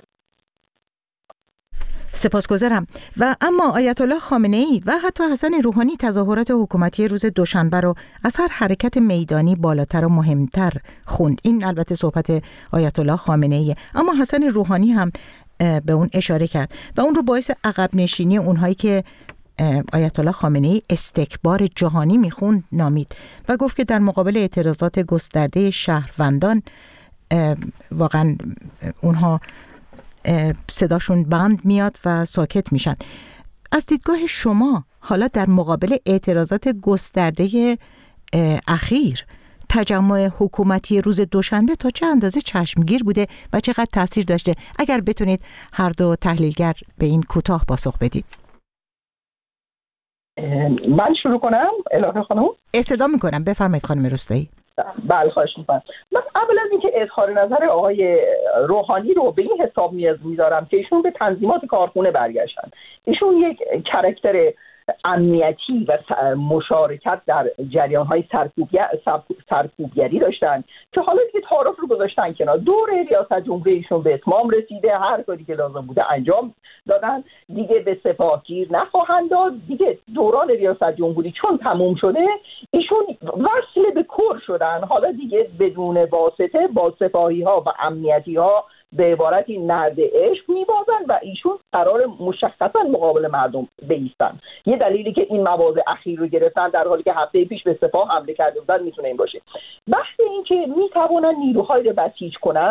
سپاسگزارم. و اما آیت الله خامنه‌ای و حتی حسن روحانی تظاهرات حکومتی روز دوشنبه رو از هر حرکت میدانی بالاتر و مهمتر خوند. این البته صحبت آیت الله خامنه‌ای، اما حسن روحانی هم به اون اشاره کرد و اون رو باعث عقب نشینی اونهایی که آیت الله خامنه‌ای استکبار جهانی میخوند نامید و گفت که در مقابل اعتراضات گسترده شهروندان واقعا اونها صداشون بند میاد و ساکت میشن. از دیدگاه شما حالا در مقابل اعتراضات گسترده اخیر تجمع حکومتی روز دوشنبه تا چه اندازه چشمگیر بوده و چقدر تاثیر داشته؟ اگر بتونید هر دو تحلیلگر به این کوتاه پاسخ بدید. من شروع کنم الهه خانم؟ استدعا میکنم، بفرمایید خانم روستایی. بله خواهش میکنم. من قبل از اینکه اظهار نظر آقای روحانی رو به این حساب میذارم که ایشون به تنظیمات کارخونه برگشتن، ایشون یک کاراکتر امنیتی و مشارکت در جریان‌های سرکوبگری داشتن که حالا دیگه تعارف رو گذاشتن کنار. دور ریاست جمهوری ایشون به اتمام رسیده، هر کاری که لازم بوده انجام دادن، دیگه به سپاه گیر نخواهند داد. دیگه دوران ریاست جمهوری چون تموم شده، ایشون وصل به کور شدن. حالا دیگه بدون واسطه با سپاهی‌ها و امنیتی‌ها به عبارتی نرد عشق میبازن و ایشون قرار مشخصا مقابل مردم بایستن. یه دلیلی که این مواضع اخیر رو گرفتن در حالی که هفته پیش به سپاه حمله کرده بودن میتونه این باشه. بحث این که میتوانن نیروهای رو بسیج کنن،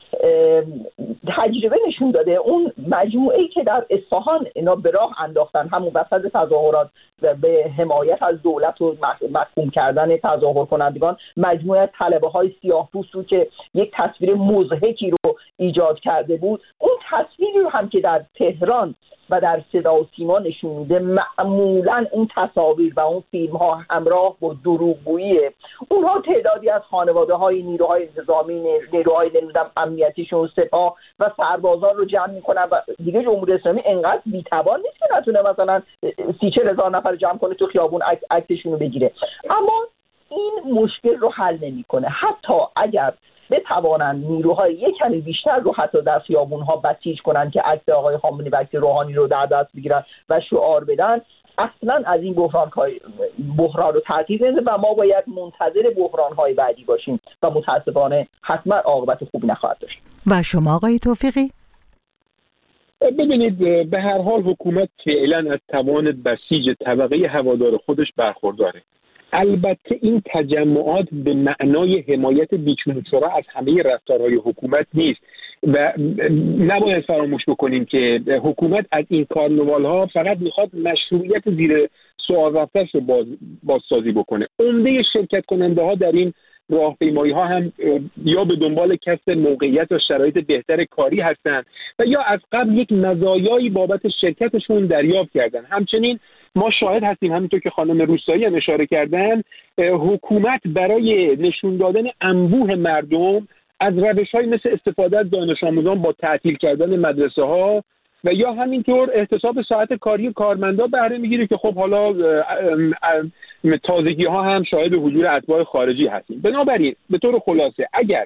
تجربه نشون داده اون مجموعه‌ای که در اصفهان اینا به راه انداختن، همون وسط تظاهرات به حمایت از دولت و محکوم کردن تظاهر کنندگان، مجموعه طلبه‌های سیاه‌پوست رو که یک تصویر مضحکی رو ایجاد کرده بود، اون تصویری رو هم که در تهران و در صدا و سیما نشون میده، معمولا اون تصاویر و اون فیلم ها همراه با دروغگوییه. اونها تعدادی از خانواده های نیروهای انتظامی، نیروهای امنیتیشون، سپاه و سربازان رو جمع میکنن و دیگه جمهوری اسلامی انقدر بی‌توان نیست که نتونه مثلا 30-40 هزار نفر جمع کنه تو خیابون عکسشون رو بگیره. اما این مشکل رو حل نمیکنه. حتی اگر بتوانند نیروهای یک کمی بیشتر رو حتی در خیابون‌ها بسیج کنن که عکس آقای خامنه‌ای و عکس روحانی رو در دست بگیرن و شعار بدن، اصلا از این بحران رو تعطیل نمیشه و ما باید منتظر بحران‌های بعدی باشیم و متاسفانه حتما عاقبت خوبی نخواهد داشت. و شما آقای توفیقی؟ ببینید، به هر حال حکومت فعلا از توان بسیج طبقه هوادار خودش برخورداره. البته این تجمعات به معنای حمایت بیچون و چرا از همه رفتارهای حکومت نیست و نباید فراموش بکنیم که حکومت از این کارنوال‌ها فقط میخواد مشروعیت زیر سوال رفته‌اش رو بازسازی بکنه. عمده شرکت کننده ها در این راهپیمایی ها هم یا به دنبال کسب موقعیت و شرایط بهتر کاری هستند و یا از قبل یک مزایایی بابت شرکتشون دریافت کردن. همچنین ما شاهد هستیم، همینطور که خانم روستایی هم اشاره کردن، حکومت برای نشون دادن انبوه مردم از روش‌های مثل استفاده از دانش آموزان با تعطیل کردن مدرسه ها و یا همینطور احتساب ساعت کاری کارمندا بهره میگیره که خب حالا تازگی ها هم شاهد حضور اتباع خارجی هستیم. بنابراین به طور خلاصه اگر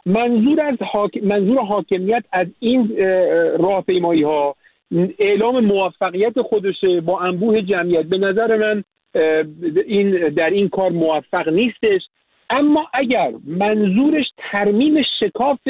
منظور حاکمیت از این راهپیمایی ها اعلام موفقیت خودشه با انبوه جمعیت، به نظر من در این کار موفق نیستش. اما اگر منظورش ترمیم شکاف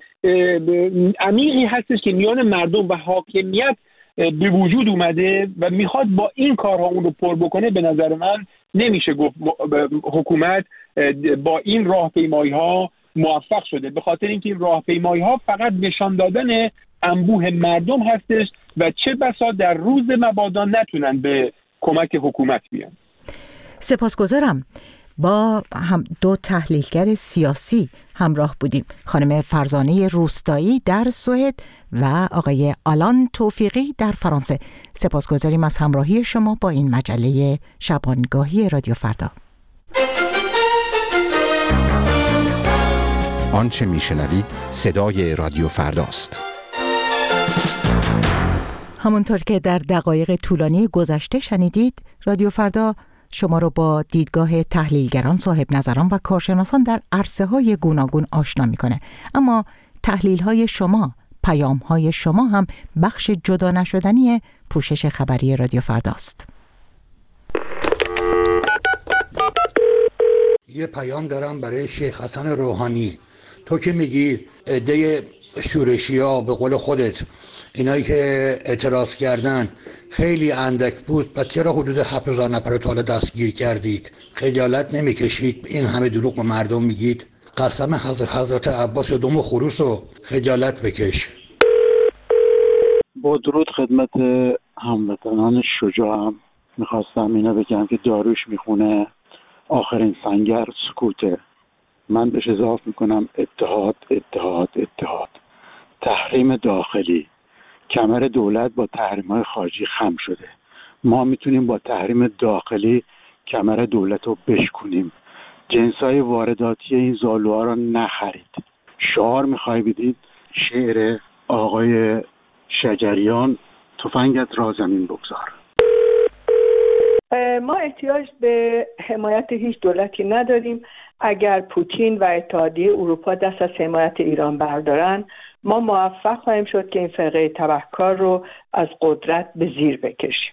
عمیقی هستش که میان مردم و حاکمیت به وجود اومده و میخواد با این کارها اون رو پر بکنه، به نظر من نمیشه گفت حکومت با این راهپیمایی ها موفق شده، به خاطر اینکه این راهپیمایی ها فقط نشان دادن انبوه مردم هستش و چه بسا در روز مبادا نتونن به کمک حکومت بیان. سپاسگزارم. با هم دو تحلیلگر سیاسی همراه بودیم، خانم فرزانه روستایی در سوئد و آقای آلان توفیقی در فرانسه. سپاسگزاریم از همراهی شما با این مجله شبانگاهی رادیو فردا. آنچه میشنوید صدای رادیو فرداست. همونطور که در دقایق طولانی گذشته شنیدید، رادیو فردا شما رو با دیدگاه تحلیلگران، صاحب نظران و کارشناسان در عرصه‌های گوناگون آشنا می‌کنه. اما تحلیل‌های شما، پیام‌های شما هم بخش جدا نشدنی پوشش خبری رادیو فرداست. یه پیام دارم برای شیخ حسن روحانی. تو که میگی عده شورشی‌ها به قول خودت اینایی که اعتراض کردن خیلی اندک بود، پس چرا حدود 7000 نفر رو تا حالا دستگیر کردید؟ خجالت نمیکشید این همه دروغ به مردم میگید؟ قسم حضرت عباس دوم خروس رو خجالت بکش. با درود خدمت هموطنان شجاعم، میخواستم اینو بگم که داروش میخونه آخرین سنگر سکوته. من بهش اضافه میکنم اتحاد اتحاد اتحاد. تحریم داخلی، کمر دولت با تحریم‌های خارجی خم شده. ما میتونیم با تحریم داخلی کمر دولت رو بشکنیم. جنس‌های وارداتی این زالوها رو نخرید. شعار میخوای بدید؟ شعر آقای شجریان، تفنگت را زمین بگذار. ما احتیاج به حمایت هیچ دولتی نداریم. اگر پوتین و اتحادیه اروپا دست از حمایت ایران بردارن، ما موفق خواهیم شد که این فرقه تبهکار رو از قدرت به زیر بکشیم.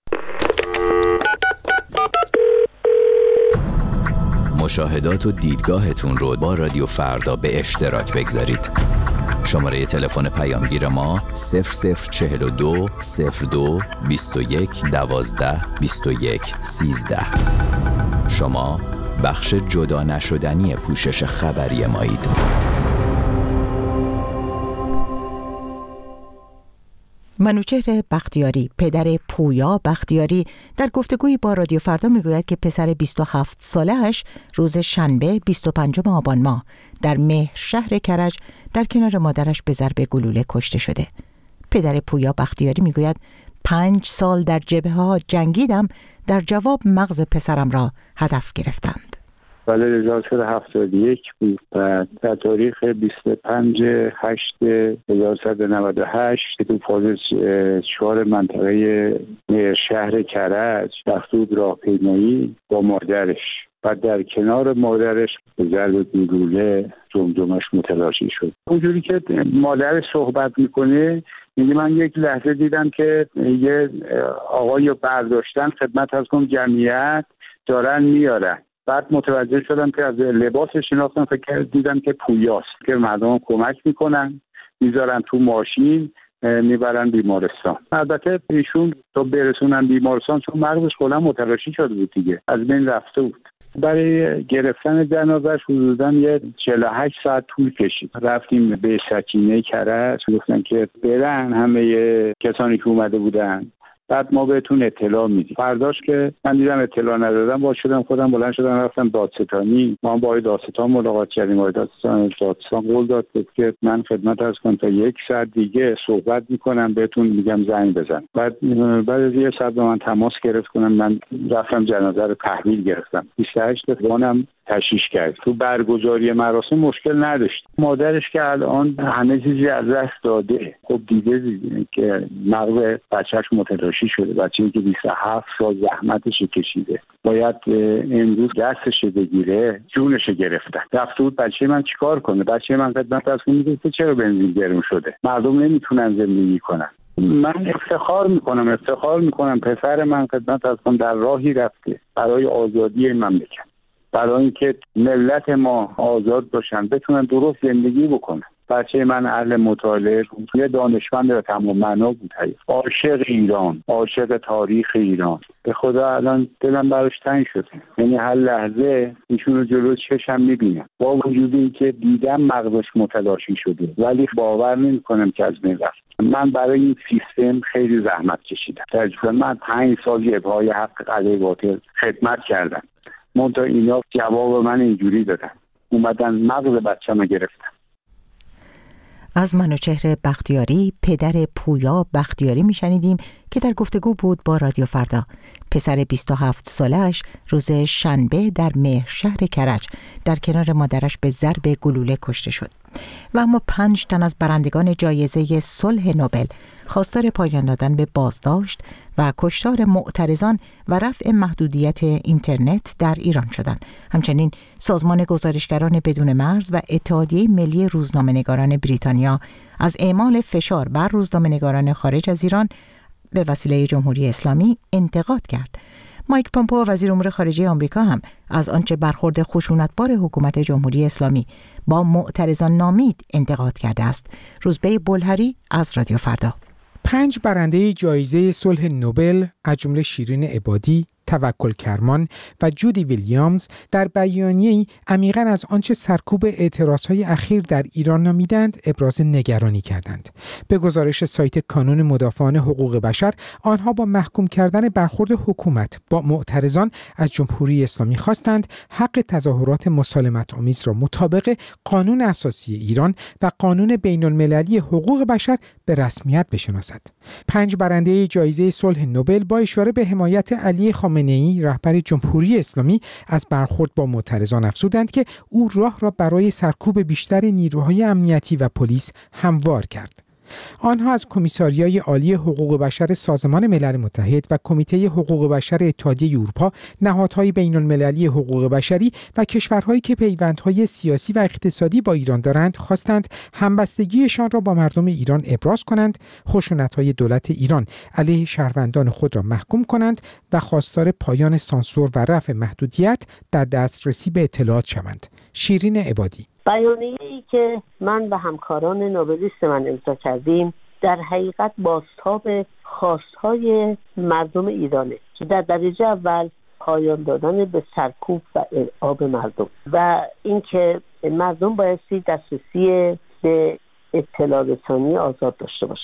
مشاهدات و دیدگاهتون رو با رادیو فردا به اشتراک بگذارید. شماره تلفن پیامگیر ما 0042 02 21 12 21 13. شما بخش جدا نشدنی پوشش خبری مایید. منوچهر بختیاری، پدر پویا بختیاری، در گفتگویی با رادیو فردا میگوید که پسر 27 ساله‌اش روز شنبه 25 آبان ماه در مهر شهر کرج در کنار مادرش به ضرب گلوله کشته شده. پدر پویا بختیاری میگوید 5 سال در جبهه‌ها جنگیدم، در جواب مغز پسرم را هدف گرفتند. سال 1471 بود و در تاریخ 25/8/1198 تو فاز 4 منطقه شهر کرج دستور راهپیمایی با مادرش و در کنار مادرش به ضرب گلوله جمجمش متلاشی شد. اونجوری که مادرش صحبت میکنه میگه من یک لحظه دیدم که یه آقایی برداشتن خدمت از جمعیت دارن میارن. بعد متوجه شدم که از لباسش شناختم، فکر دیدم که پویاست که مردم کمک میکنن، میذارن تو ماشین میبرن بیمارستان. البته ایشون تا برسونن بیمارستان چون مغزش کلا متلاشی شده بود دیگه، از بین رفته بود. برای گرفتن جنازه‌اش حدوداً 48 ساعت طول کشید. رفتیم به سکینه کرج، گفتن که برن همه کسانی که اومده بودن، بعد ما بهتون اطلاع میدیم. فرداش که من دیدم اطلاع ندادم، با شدم خودم بلند شدم رفتم دادستانی. ما با دادستان ملاقات کردیم. دادستان قول داد که من خدمت عرض کنم تا 1 ساعت دیگه صحبت میکنم بهتون میگم زنگ بزن. بعد از 1 ساعت با من تماس گرفت کنم. من رفتم جنازه رو تحویل گرفتم. 28 توانم تشییع کرد. تو برگزاری مراسم مشکل نداشت. مادرش که الان همه چیزی از دست داده، خب دیگه که مغز بچه‌ش متلاشی شده. بچه‌ای که 27 سال زحمتش کشیده باید امروز دستش بگیره، جونش گرفتن. رفته بود بچه من چیکار کنه؟ بچه من خدمت از میگه که چرا بنزین گرون شده؟ مردم نمیتونن زندگی کنن. من افتخار میکنم پسر من خدمت از در راهی رفته برای آزادی مملکت، برای اینکه ملت ما آزاد باشن، بتونن درست زندگی بکنن. بچه من اهل مطالعه بود، یه دانشمند به تمام معنا بود، عاشق ایران، عاشق تاریخ ایران. به خدا الان دلم براش تنگ شده. یعنی هر لحظه ایشون رو جلو چشم میبینم، با وجود اینکه دیدم مغزش متلاشی شده، ولی باور نمیکنم که از بین رفت. من برای این سیستم خیلی زحمت کشیدم. تقریبا من 5 سال جبهه‌های حق علیه باطل خدمت کردم. منتها اینا جواب من اینجوری دادن، اومدن مغز بچه‌مو گرفتن. از منوچهر بختیاری، پدر پویا بختیاری میشنیدیم که در گفتگو بود با رادیو فردا. پسر 27 ساله‌اش روز شنبه در مهر شهر کرج در کنار مادرش به ضرب گلوله کشته شد. و اما 5 تن از برندگان جایزه صلح نوبل خواستار پایان دادن به بازداشت و کشتار معترضان و رفع محدودیت اینترنت در ایران شدند. همچنین سازمان گزارشگران بدون مرز و اتحادیه ملی روزنامه‌نگاران بریتانیا از اعمال فشار بر روزنامه‌نگاران خارج از ایران به وسیله جمهوری اسلامی انتقاد کرد. مایک پومپئو وزیر امور خارجه آمریکا هم از آنچه برخورد خشونتبار حکومت جمهوری اسلامی با معترضان نامید انتقاد کرده است. روزبه بلهری از رادیو فردا. 5 برنده جایزه صلح نوبل از جمله شیرین عبادی، توکل کرمان و جودی ویلیامز در بیانیه‌ای عمیقاً از آنچه سرکوب اعتراضهای اخیر در ایران نامیدند ابراز نگرانی کردند. به گزارش سایت کانون مدافعان حقوق بشر، آنها با محکوم کردن برخورد حکومت با معترضان از جمهوری اسلامی خواستند حق تظاهرات مسالمت‌آمیز را مطابق قانون اساسی ایران و قانون بین‌المللی حقوق بشر به رسمیت بشناسد. 5 برنده جایزه صلح نوبل با اشاره به حمایت علی خامنه‌ای رهبر جمهوری اسلامی از برخورد با معترضان افزودند که او راه را برای سرکوب بیشتر نیروهای امنیتی و پلیس هموار کرد. آنها از کمیساریای عالی حقوق بشر سازمان ملل متحد و کمیته حقوق بشر اتحادیه اروپا، نهادهای بین‌المللی حقوق بشری و کشورهایی که پیوندهای سیاسی و اقتصادی با ایران دارند خواستند همبستگیشان را با مردم ایران ابراز کنند، خشونت‌های دولت ایران علیه شهروندان خود را محکوم کنند و خواستار پایان سانسور و رفع محدودیت در دسترسی به اطلاعات شوند. شیرین عبادی. بیانیه‌ای که من و همکاران نوبلیست من امضا کردیم در حقیقت بازتاب خواست‌های مردم ایرانه که در درجه اول پایان دادن به سرکوب و ارعاب مردم و اینکه مردم بایستی دسترسی به اطلاع رسانی آزاد داشته باشند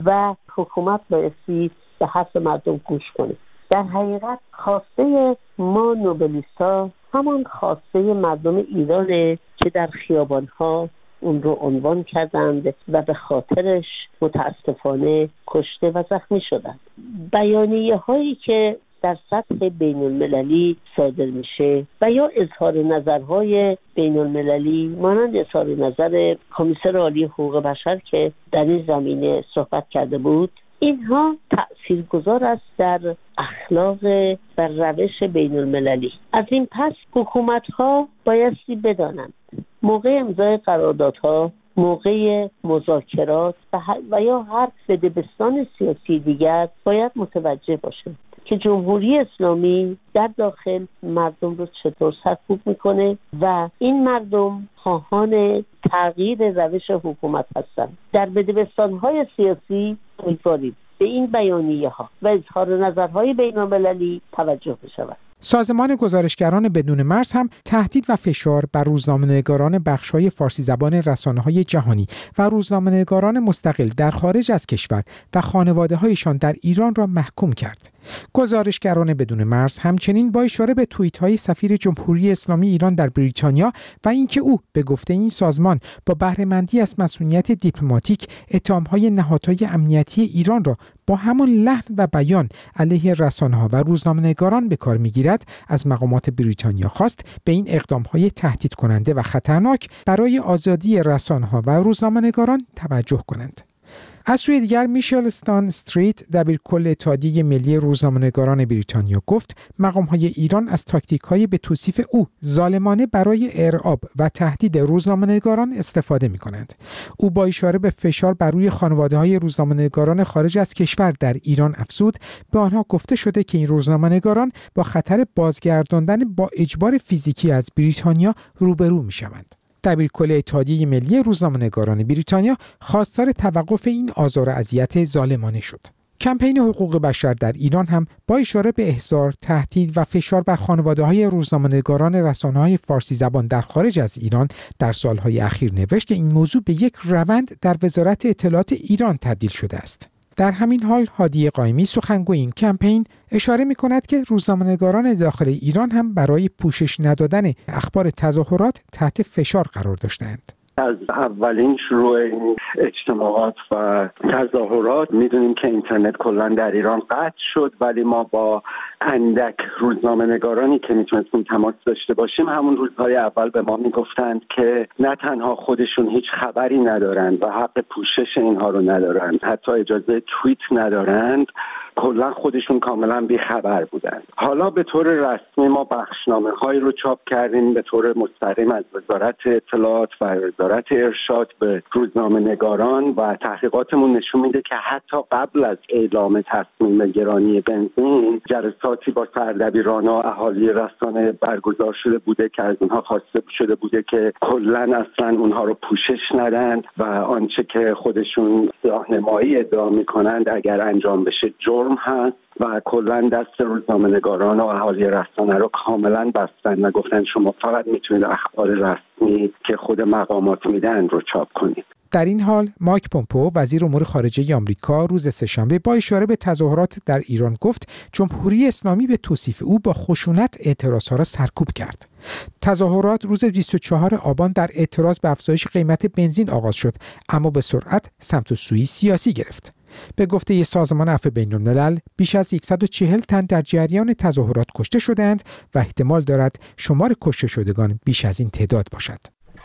و حکومت بایستی به حرف مردم گوش کنه. در حقیقت خواسته ما نوبلیست‌ها همان خواسته مردم ایرانه که در خیابان‌ها اون رو عنوان کردند و به خاطرش متاسفانه کشته و زخمی شدند. بیانیه هایی که در سطح بین المللی صادر میشه و یا اظهار نظرهای بین المللی مانند اظهار نظر کمیسر عالی حقوق بشر که در این زمینه صحبت کرده بود، اینها تأثیرگذار است در اخلاق و روش بین المللی. از این پس حکومت‌ها بایستی بدانند موقع امضای قراردادها، موقع مذاکرات و یا هر بدبستان سیاسی دیگر باید متوجه باشند که جمهوری اسلامی در داخل مردم رو چطور سرکوب میکنه و این مردم خواهان تغییر روش حکومت هستند. در بدبستان‌های سیاسی امیدواریم به این بیانیه ها و اظهار نظرهای بین المللی توجه بشود. سازمان گزارشگران بدون مرز هم تهدید و فشار بر روزنامه‌نگاران بخش‌های فارسی زبان رسانه‌های جهانی و روزنامه‌نگاران مستقل در خارج از کشور و خانواده‌هایشان در ایران را محکوم کرد. گزارشگران بدون مرز همچنین با اشاره به توییت‌های سفیر جمهوری اسلامی ایران در بریتانیا و اینکه او به گفته این سازمان با بهره‌مندی از مسئولیت دیپلماتیک اتهام‌های نهادهای امنیتی ایران را با همان لحن و بیان علیه رسانه‌ها و روزنامه‌نگاران به کار می‌گیرد، از مقامات بریتانیا خواست به این اقدام‌های تهدید کننده و خطرناک برای آزادی رسانه‌ها و روزنامه‌نگاران توجه کنند. از سوی دیگر میشل استان استریت دبیرکل اتحادیه ملی روزنامه‌نگاران بریتانیا گفت مقام‌های ایران از تاکتیک‌های به توصیف او ظالمانه برای ارعاب و تهدید روزنامه‌نگاران استفاده می‌کنند. او با اشاره به فشار بر روی خانواده‌های روزنامه‌نگاران خارج از کشور در ایران افزود به آنها گفته شده که این روزنامه‌نگاران با خطر بازگرداندن با اجبار فیزیکی از بریتانیا روبرو می‌شوند. دبیرکل اتحادیه ملی روزنامه‌نگاران بریتانیا خواستار توقف این آزار و اذیت ظالمانه شد. کمپین حقوق بشر در ایران هم با اشاره به احضار، تهدید و فشار بر خانواده‌های روزنامه‌نگاران رسانه‌های فارسی زبان در خارج از ایران در سالهای اخیر نوشت که این موضوع به یک روند در وزارت اطلاعات ایران تبدیل شده است. در همین حال هادی قائمی سخنگوی این کمپین اشاره می‌کند که روزنامه‌نگاران داخل ایران هم برای پوشش ندادن اخبار تظاهرات تحت فشار قرار داشتند. از اولین شروع این اجتماعات و تظاهرات میدونیم که اینترنت کلا در ایران قطع شد، ولی ما با اندک روزنامه‌نگارانی که میتونستیم تماس داشته باشیم همون روزهای اول به ما میگفتند که نه تنها خودشون هیچ خبری ندارند و حق پوشش اینها رو ندارند، حتی اجازه توییت ندارند، کلا خودشون کاملا بیخبر بودند. حالا به طور رسمی ما بخشنامه‌هایی رو چاپ کردیم به طور مستقیم از وزارت اطلاعات و وزارت ارشاد به روزنامه‌نگاران و تحقیقاتمون نشون میده که حتی قبل از اعلام تصمیم گرانی بنزین جلساتی با سردبیران و اهالی رسانه برگزار شده بوده که از اونها خواسته شده بوده که کلا اصلا اونها رو پوشش ندن و آنچه که خودشون راهنمایی ادعا میکنند اگر انجام بشه جرم هست و کلا دست روزنامه‌نگاران و اهالی رسانه رو کاملا بستن و گفتن شما فقط میتونید اخبار رسمی که خود مقامات میدن رو چاپ کنید. در این حال مایک پومپئو وزیر امور خارجه آمریکا روز سه‌شنبه با اشاره به تظاهرات در ایران گفت جمهوری اسلامی به توصیف او با خشونت اعتراضها را سرکوب کرد. تظاهرات روز 24 آبان در اعتراض به افزایش قیمت بنزین آغاز شد، اما به سرعت سمت و سوی سیاسی گرفت. به گفته سازمان عفو بین‌الملل بیش از 140 تن در جریان تظاهرات کشته شدند و احتمال دارد شمار کشته شدگان بیش از این تعداد باشد.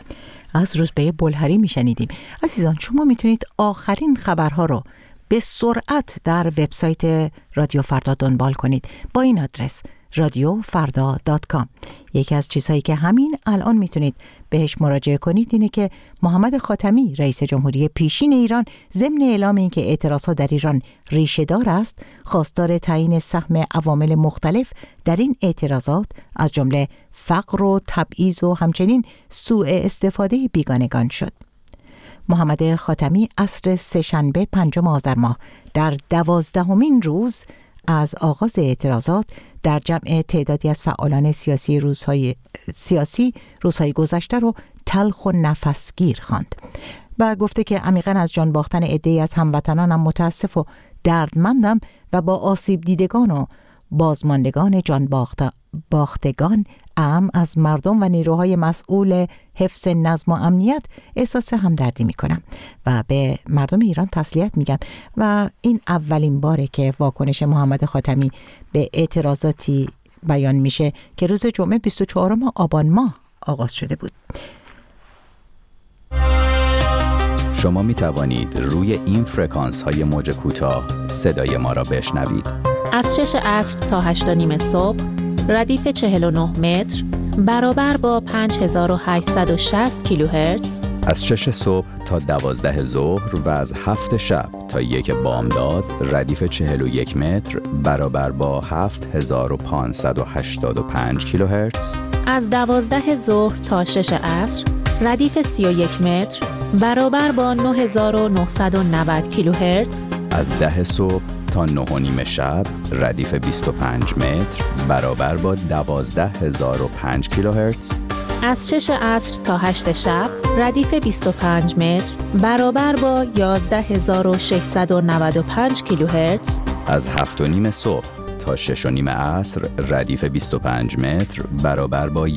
از روزبه بلهری میشنیدیم. عزیزان شما میتونید آخرین خبرها رو به سرعت در وبسایت رادیو فردا دنبال کنید با این آدرس radiofarda.com. یکی از چیزهایی که همین الان میتونید بهش مراجعه کنید اینه که محمد خاتمی رئیس جمهوری پیشین ایران ضمن اعلام اینکه اعتراضات در ایران ریشه‌دار است، خواستار تعیین سهم عوامل مختلف در این اعتراضات از جمله فقر و تبعیض و همچنین سوء استفاده بیگانگان شد. محمد خاتمی عصر سه‌شنبه 5 آذر ماه در 12مین روز از آغاز اعتراضات در جمع تعدادی از فعالان سیاسی روزهای گذشته رو تلخ و نفسگیر خواند. و گفته که عمیقاً از جان باختن عده‌ای از هموطنانم متاسف و دردمندم و با آسیب دیدگان و بازماندگان جان باختگان از مردم و نیروهای مسئول حفظ نظم و امنیت احساس همدردی میکنم و به مردم ایران تسلیت میگم. و این اولین باره که واکنش محمد خاتمی به اعتراضاتی بیان میشه که روز جمعه 24 آبان ماه آغاز شده بود. شما می توانید روی این فرکانس های موج کوتاه صدای ما را بشنوید. از 6 عصر تا 8 و نیم صبح ردیف 49 متر برابر با 5860 کیلوهرتز، از 6 صبح تا 12 ظهر و از 7 شب تا 1 بامداد ردیف 41 متر برابر با 7585 کیلوهرتز، از 12 ظهر تا 6 عصر ردیف 31 متر برابر با 9990 کیلوهرتز، از 10 صبح تا 9 و نیم شب ردیف 25 متر برابر با 12005 کیلوهرتز، از 6 عصر تا 8 شب ردیف 25 متر برابر با 11695 کیلوهرتز، از 7 و نیم صبح تا 6 و نیم عصر ردیف 25 متر برابر با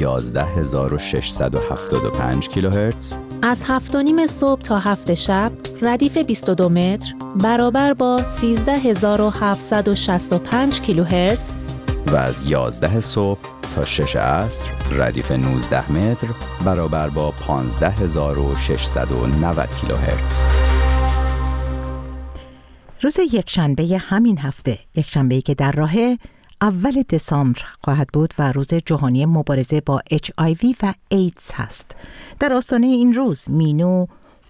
11675 کیلوهرتز، از 7 و نیم صبح تا 7 شب ردیف 22 متر برابر با 13765 کیلوهرتز و از 11 صبح تا 6 عصر ردیف 19 متر برابر با 15690 کیلوهرتز. روز یکشنبه همین هفته، یکشنبه‌ای که در راه اول دسامبر خواهد بود و روز جهانی مبارزه با HIV و ایدز هست. در آستانه این روز مینو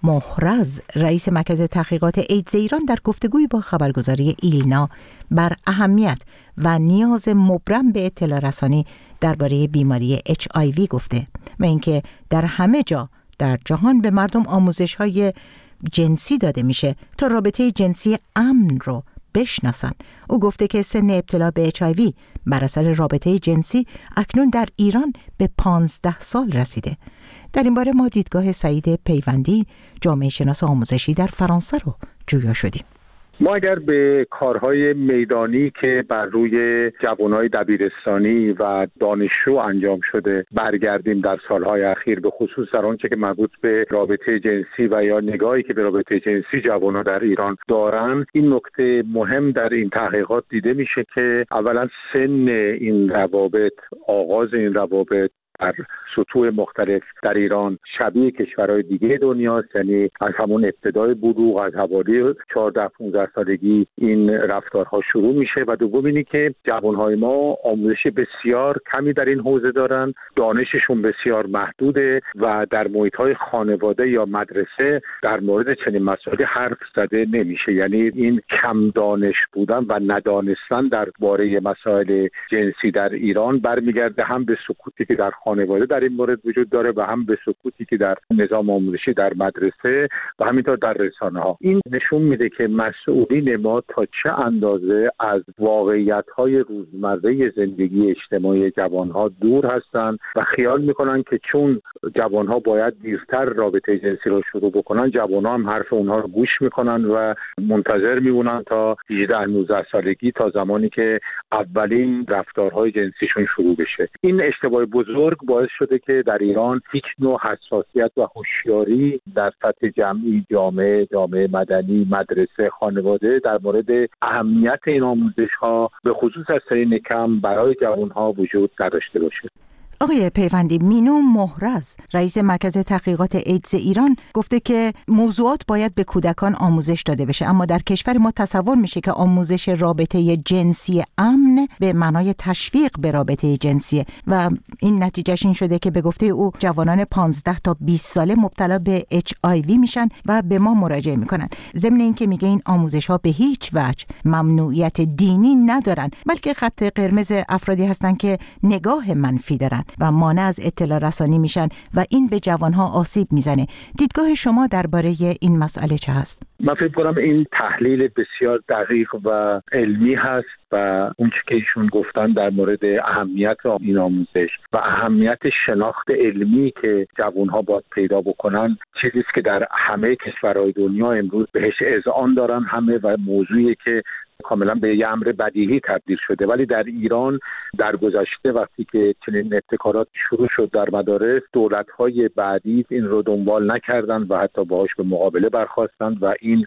محرز رئیس مرکز تحقیقات ایدز ایران در گفتگوی با خبرگزاری ایلنا بر اهمیت و نیاز مبرم به اطلاع رسانی درباره بیماری HIV گفته و اینکه در همه جا در جهان به مردم آموزش‌های جنسی داده میشه تا رابطه جنسی امن رو بشناسن. او گفته که سن ابتلا به HIV بر اثر رابطه جنسی اکنون در ایران به 15 سال رسیده. در این باره ما دیدگاه سعید پیوندی، جامعه شناس آموزشی در فرانسه رو جویا شدیم. ما اگر به کارهای میدانی که بر روی جوانای دبیرستانی و دانشجو انجام شده برگردیم در سالهای اخیر، به خصوص در آنچه که مربوط به رابطه جنسی و یا نگاهی که به رابطه جنسی جوانا در ایران دارن، این نکته مهم در این تحقیقات دیده میشه که اولا سن این روابط، آغاز این روابط در سطوح مختلف در ایران شبیه کشورهای دیگه دنیاست، یعنی از همون ابتدای بلوغ، از حوالی 14-15 سالگی این رفتارها شروع میشه. و دوم اینی که جوانهای ما آموزش بسیار کمی در این حوزه دارن، دانششون بسیار محدوده و در محیطهای خانواده یا مدرسه در مورد چنین مسائلی حرف زده نمیشه. یعنی این کم دانش بودن و ندانستن درباره مسائل جنسی در ایران برمیگرده هم به سکوتی که در خانواده در این مورد وجود داره و هم به سکوتی که در نظام آموزشی در مدرسه و همینطور در رسانه ها. این نشون میده که مسئولین ما تا چه اندازه از واقعیت‌های روزمره زندگی اجتماعی جوانها دور هستند و خیال میکنن که چون جوانها باید دیرتر رابطه جنسی رو شروع بکنن، جوانها هم حرف اونها رو گوش میکنن و منتظر میمونن تا 18-19 سالگی، تا زمانی که اولین رفتارهای جنسیشون شروع بشه. این اشتباه بزرگ باعث شده که در ایران هیچ نوع حساسیت و هوشیاری در سطح جمعی، جامعه مدنی، مدرسه، خانواده در مورد اهمیت این آموزش‌ها به خصوص از سن کم برای جوان‌ها وجود نداشته باشه. آقای پیوندی، مینو محرز رئیس مرکز تحقیقات ایدز ایران گفته که موضوعات باید به کودکان آموزش داده بشه، اما در کشور ما تصور میشه که آموزش رابطه جنسی امن به معنای تشویق به رابطه جنسی و این نتیجهش این شده که به گفته او جوانان 15 تا 20 ساله مبتلا به HIV میشن و به ما مراجعه میکنن. ضمن اینکه میگه این آموزش ها به هیچ وجه ممنوعیت دینی ندارن، بلکه خط قرمز افرادی هستن که نگاه منفی دارن و مانع از اطلاع رسانی میشن و این به جوانها آسیب میزنه. دیدگاه شما درباره این مسئله چه هست؟ من فکر کنم این تحلیل بسیار دقیق و علمی هست و اون چیزی که ایشون گفتن در مورد اهمیت این آموزش و اهمیت شناخت علمی که جوانها باید پیدا بکنن چیزی است که در همه کشورهای دنیا امروز بهش اذعان دارن همه و موضوعی که کاملا به یه امر بدیهی تبدیل شده. ولی در ایران در گذشته وقتی که چنین ابتکارات شروع شد در مدارس، دولت‌های بعدی این رو دنبال نکردند و حتی باهاش به مقابله برخاستند و این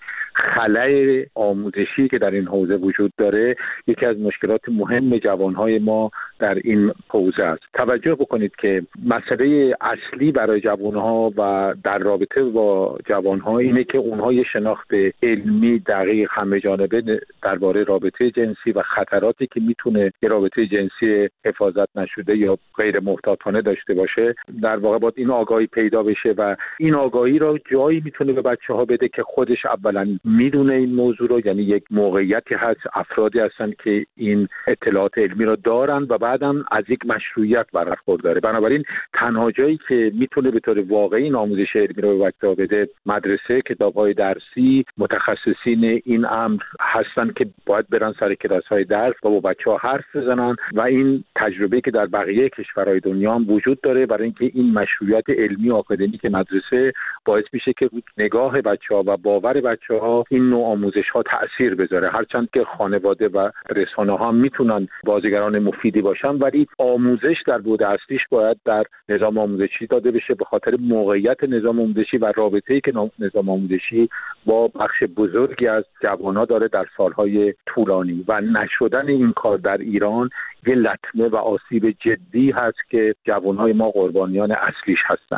خلأ آموزشی که در این حوزه وجود داره یکی از مشکلات مهم جوانهای ما در این حوزه است. توجه بکنید که مسئله اصلی برای جوانها و در رابطه با جوانها اینه که اونها یه شناخت علمی دقیق همه جانبه درباره رابطه جنسی و خطراتی که میتونه یه رابطه جنسی حفاظت نشده یا غیر محتاطانه داشته باشه در واقع باید این آگاهی پیدا بشه و این آگاهی رو جایی میتونه به بچه‌ها بده که خودش اولا میدونه این موضوع رو، یعنی یک موقعیتی هست، افرادی هستن که این اطلاعات علمی رو دارن و بعداً از یک مشروعیت برخورداره. بنابراین تنها جایی که میتونه به طور واقعی این آموزش علمی رو به بچه‌ها بده مدرسه، کتاب‌های درسی، متخصصین این امر هستن که باید برن سر کلاس‌های درس و با بچه‌ها حرف بزنن و این تجربه که در بقیه کشورهای دنیا هم وجود داره برای اینکه این مشروعیت علمی و آکادمیک مدرسه باعث میشه که نگاه بچه‌ها و باور بچه‌ها این نوع آموزش‌ها تأثیر بذاره. هرچند که خانواده و رسانه‌ها هم میتونن بازیگران مفیدی باشن ولی آموزش در بعد اصلیش باید در نظام آموزشی داده بشه به خاطر موقعیت نظام آموزشی و رابطه‌ای که نظام آموزشی با بخش بزرگی از جوان‌ها داره در سالهای طولانی و نشدن این کار در ایران یه لطمه و آسیب جدی هست که جوان‌های ما قربانیان اصلیش هستن.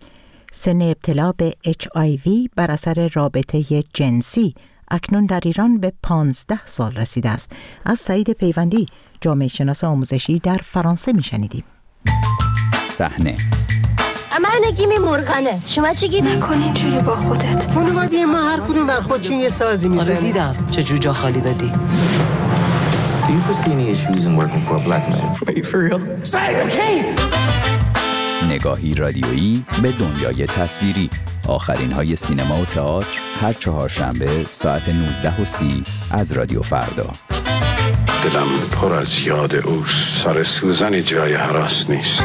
سن ابتلا به HIV بر اثر رابطه جنسی اکنون در ایران به 15 سال رسیده است. از سعید پیوندی، جامعه شناس آموزشی در فرانسه میشنیدیم. صحنه من نگیمی مرغنه. شما چی گیدی؟ نکن اینجوری با خودت. خانواده ما هر کدوم بر خودشون یه سازی میزنه. آره دیدم چه جوجا خالی دادی. Do you foresee any issues in working for a black man? Are you for real? نگاهی رادیویی به دنیای تصویری. آخرین های سینما و تئاتر هر چهارشنبه ساعت 19:30 از رادیو فردا. دلم پر از یاد اوست. سر سوزنی جای هراس نیست.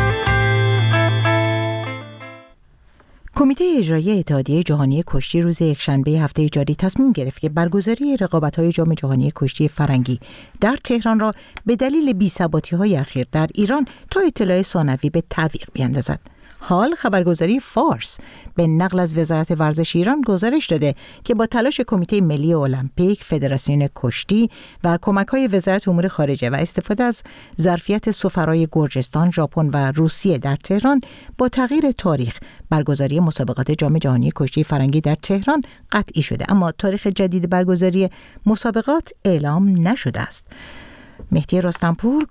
کمیته اجرایی اتحادیه جهانی کشتی روز یکشنبه هفته جاری تصمیم گرفت که برگزاری رقابت‌های جام جهانی کشتی فرنگی در تهران را به دلیل بی‌ثباتی‌های اخیر در ایران تا اطلاع ثانوی به تعویق بیندازد. حال خبرگزاری فارس به نقل از وزارت ورزش ایران گزارش داده که با تلاش کمیته ملی المپیک، فدراسیون کشتی و کمک‌های وزارت امور خارجه و استفاده از ظرفیت سفرای گرجستان، ژاپن و روسیه در تهران با تغییر تاریخ برگزاری مسابقات جام جهانی کشتی فرنگی در تهران قطعی شده، اما تاریخ جدید برگزاری مسابقات اعلام نشده است. مهدی رستمپور،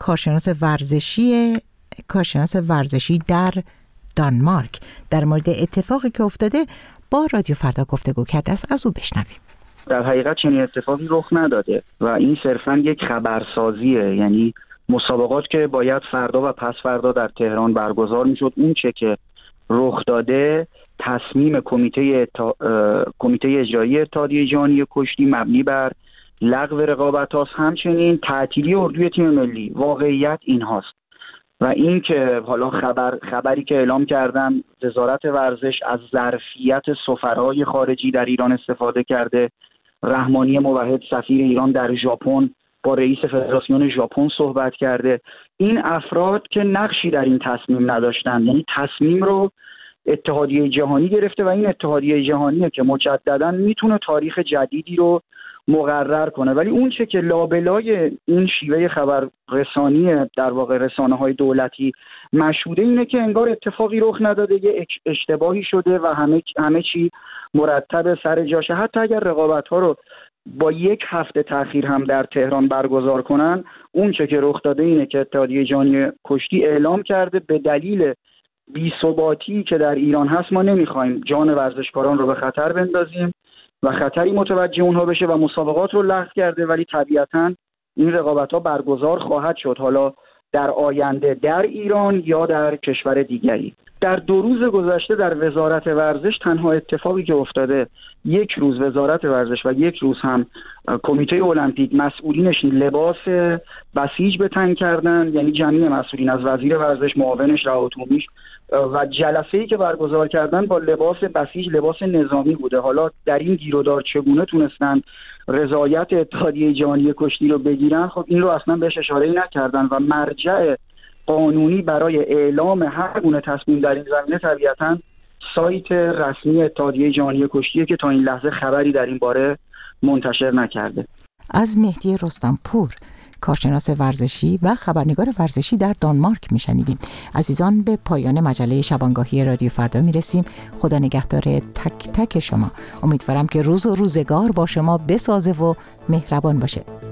کارشناس ورزشی در دانمارک، در مورد اتفاقی که افتاده با رادیو فردا گفتگو کرده است. از او بشنویم. در حقیقت چنین اتفاقی رخ نداده و این صرفاً یک خبرسازیه، یعنی مسابقات که باید فردا و پس فردا در تهران برگزار میشد، اون چه که رخ داده تصمیم کمیته اجرایی اتحادیه جهانی کشتی مبنی بر لغو رقابت هاست، همچنین تعطیلی اردوی تیم ملی. واقعیت این هاست و این که حالا خبری که اعلام کردن وزارت ورزش از ظرفیت سفرهای خارجی در ایران استفاده کرده. رحمانی موحد سفیر ایران در ژاپن با رئیس فدراسیون ژاپن صحبت کرده. این افراد که نقشی در این تصمیم نداشتن، یعنی تصمیم رو اتحادیه جهانی گرفته و این اتحادیه جهانیه که مجددا میتونه تاریخ جدیدی رو مقرر کنه. ولی اون چه که لابلای این شیوه خبررسانی در واقع رسانه‌های دولتی مشهوده اینه که انگار اتفاقی رخ نداده، یه اشتباهی شده و همه چی مرتب سر جاشه. حتی اگر رقابت‌ها رو با یک هفته تأخیر هم در تهران برگزار کنن، اون چه که رخ داده اینه که اتحادیه جهانی کشتی اعلام کرده به دلیل بی‌ثباتی که در ایران هست ما نمی‌خوایم جان ورزشکاران رو به خطر بندازیم و خطری متوجه اونها بشه و مسابقات رو لغو کرده. ولی طبیعتاً این رقابت‌ها برگزار خواهد شد. حالا در آینده در ایران یا در کشور دیگری. در 2 روز گذشته در وزارت ورزش تنها اتفاقی که افتاده، 1 روز وزارت ورزش و 1 روز هم کمیته المپیک مسئولینش لباس بسیج به تن کردن، یعنی جمعی مسئولین از وزیر ورزش، معاونش، رهبر عمومیش و جلسه‌ای که برگزار کردن با لباس بسیج، لباس نظامی بوده. حالا در این گیرودار چگونه تونستن رضایت اتحادیه جهانی کشتی رو بگیرن، خب این رو اصلا بهش اشاره‌ای نکردن و مرجع قانونی برای اعلام هر گونه تصمیم در این زمینه طبیعتاً سایت رسمی اتحادیه جهانی کشتیه که تا این لحظه خبری در این باره منتشر نکرده. از مهدی رستمپور، کارشناس ورزشی و خبرنگار ورزشی در دانمارک میشنیدیم. عزیزان، به پایان مجله شبانگاهی رادیو فردا میرسیم. خدا نگهدار تک تک شما. امیدوارم که روز و روزگار با شما بسازه و مهربان باشه.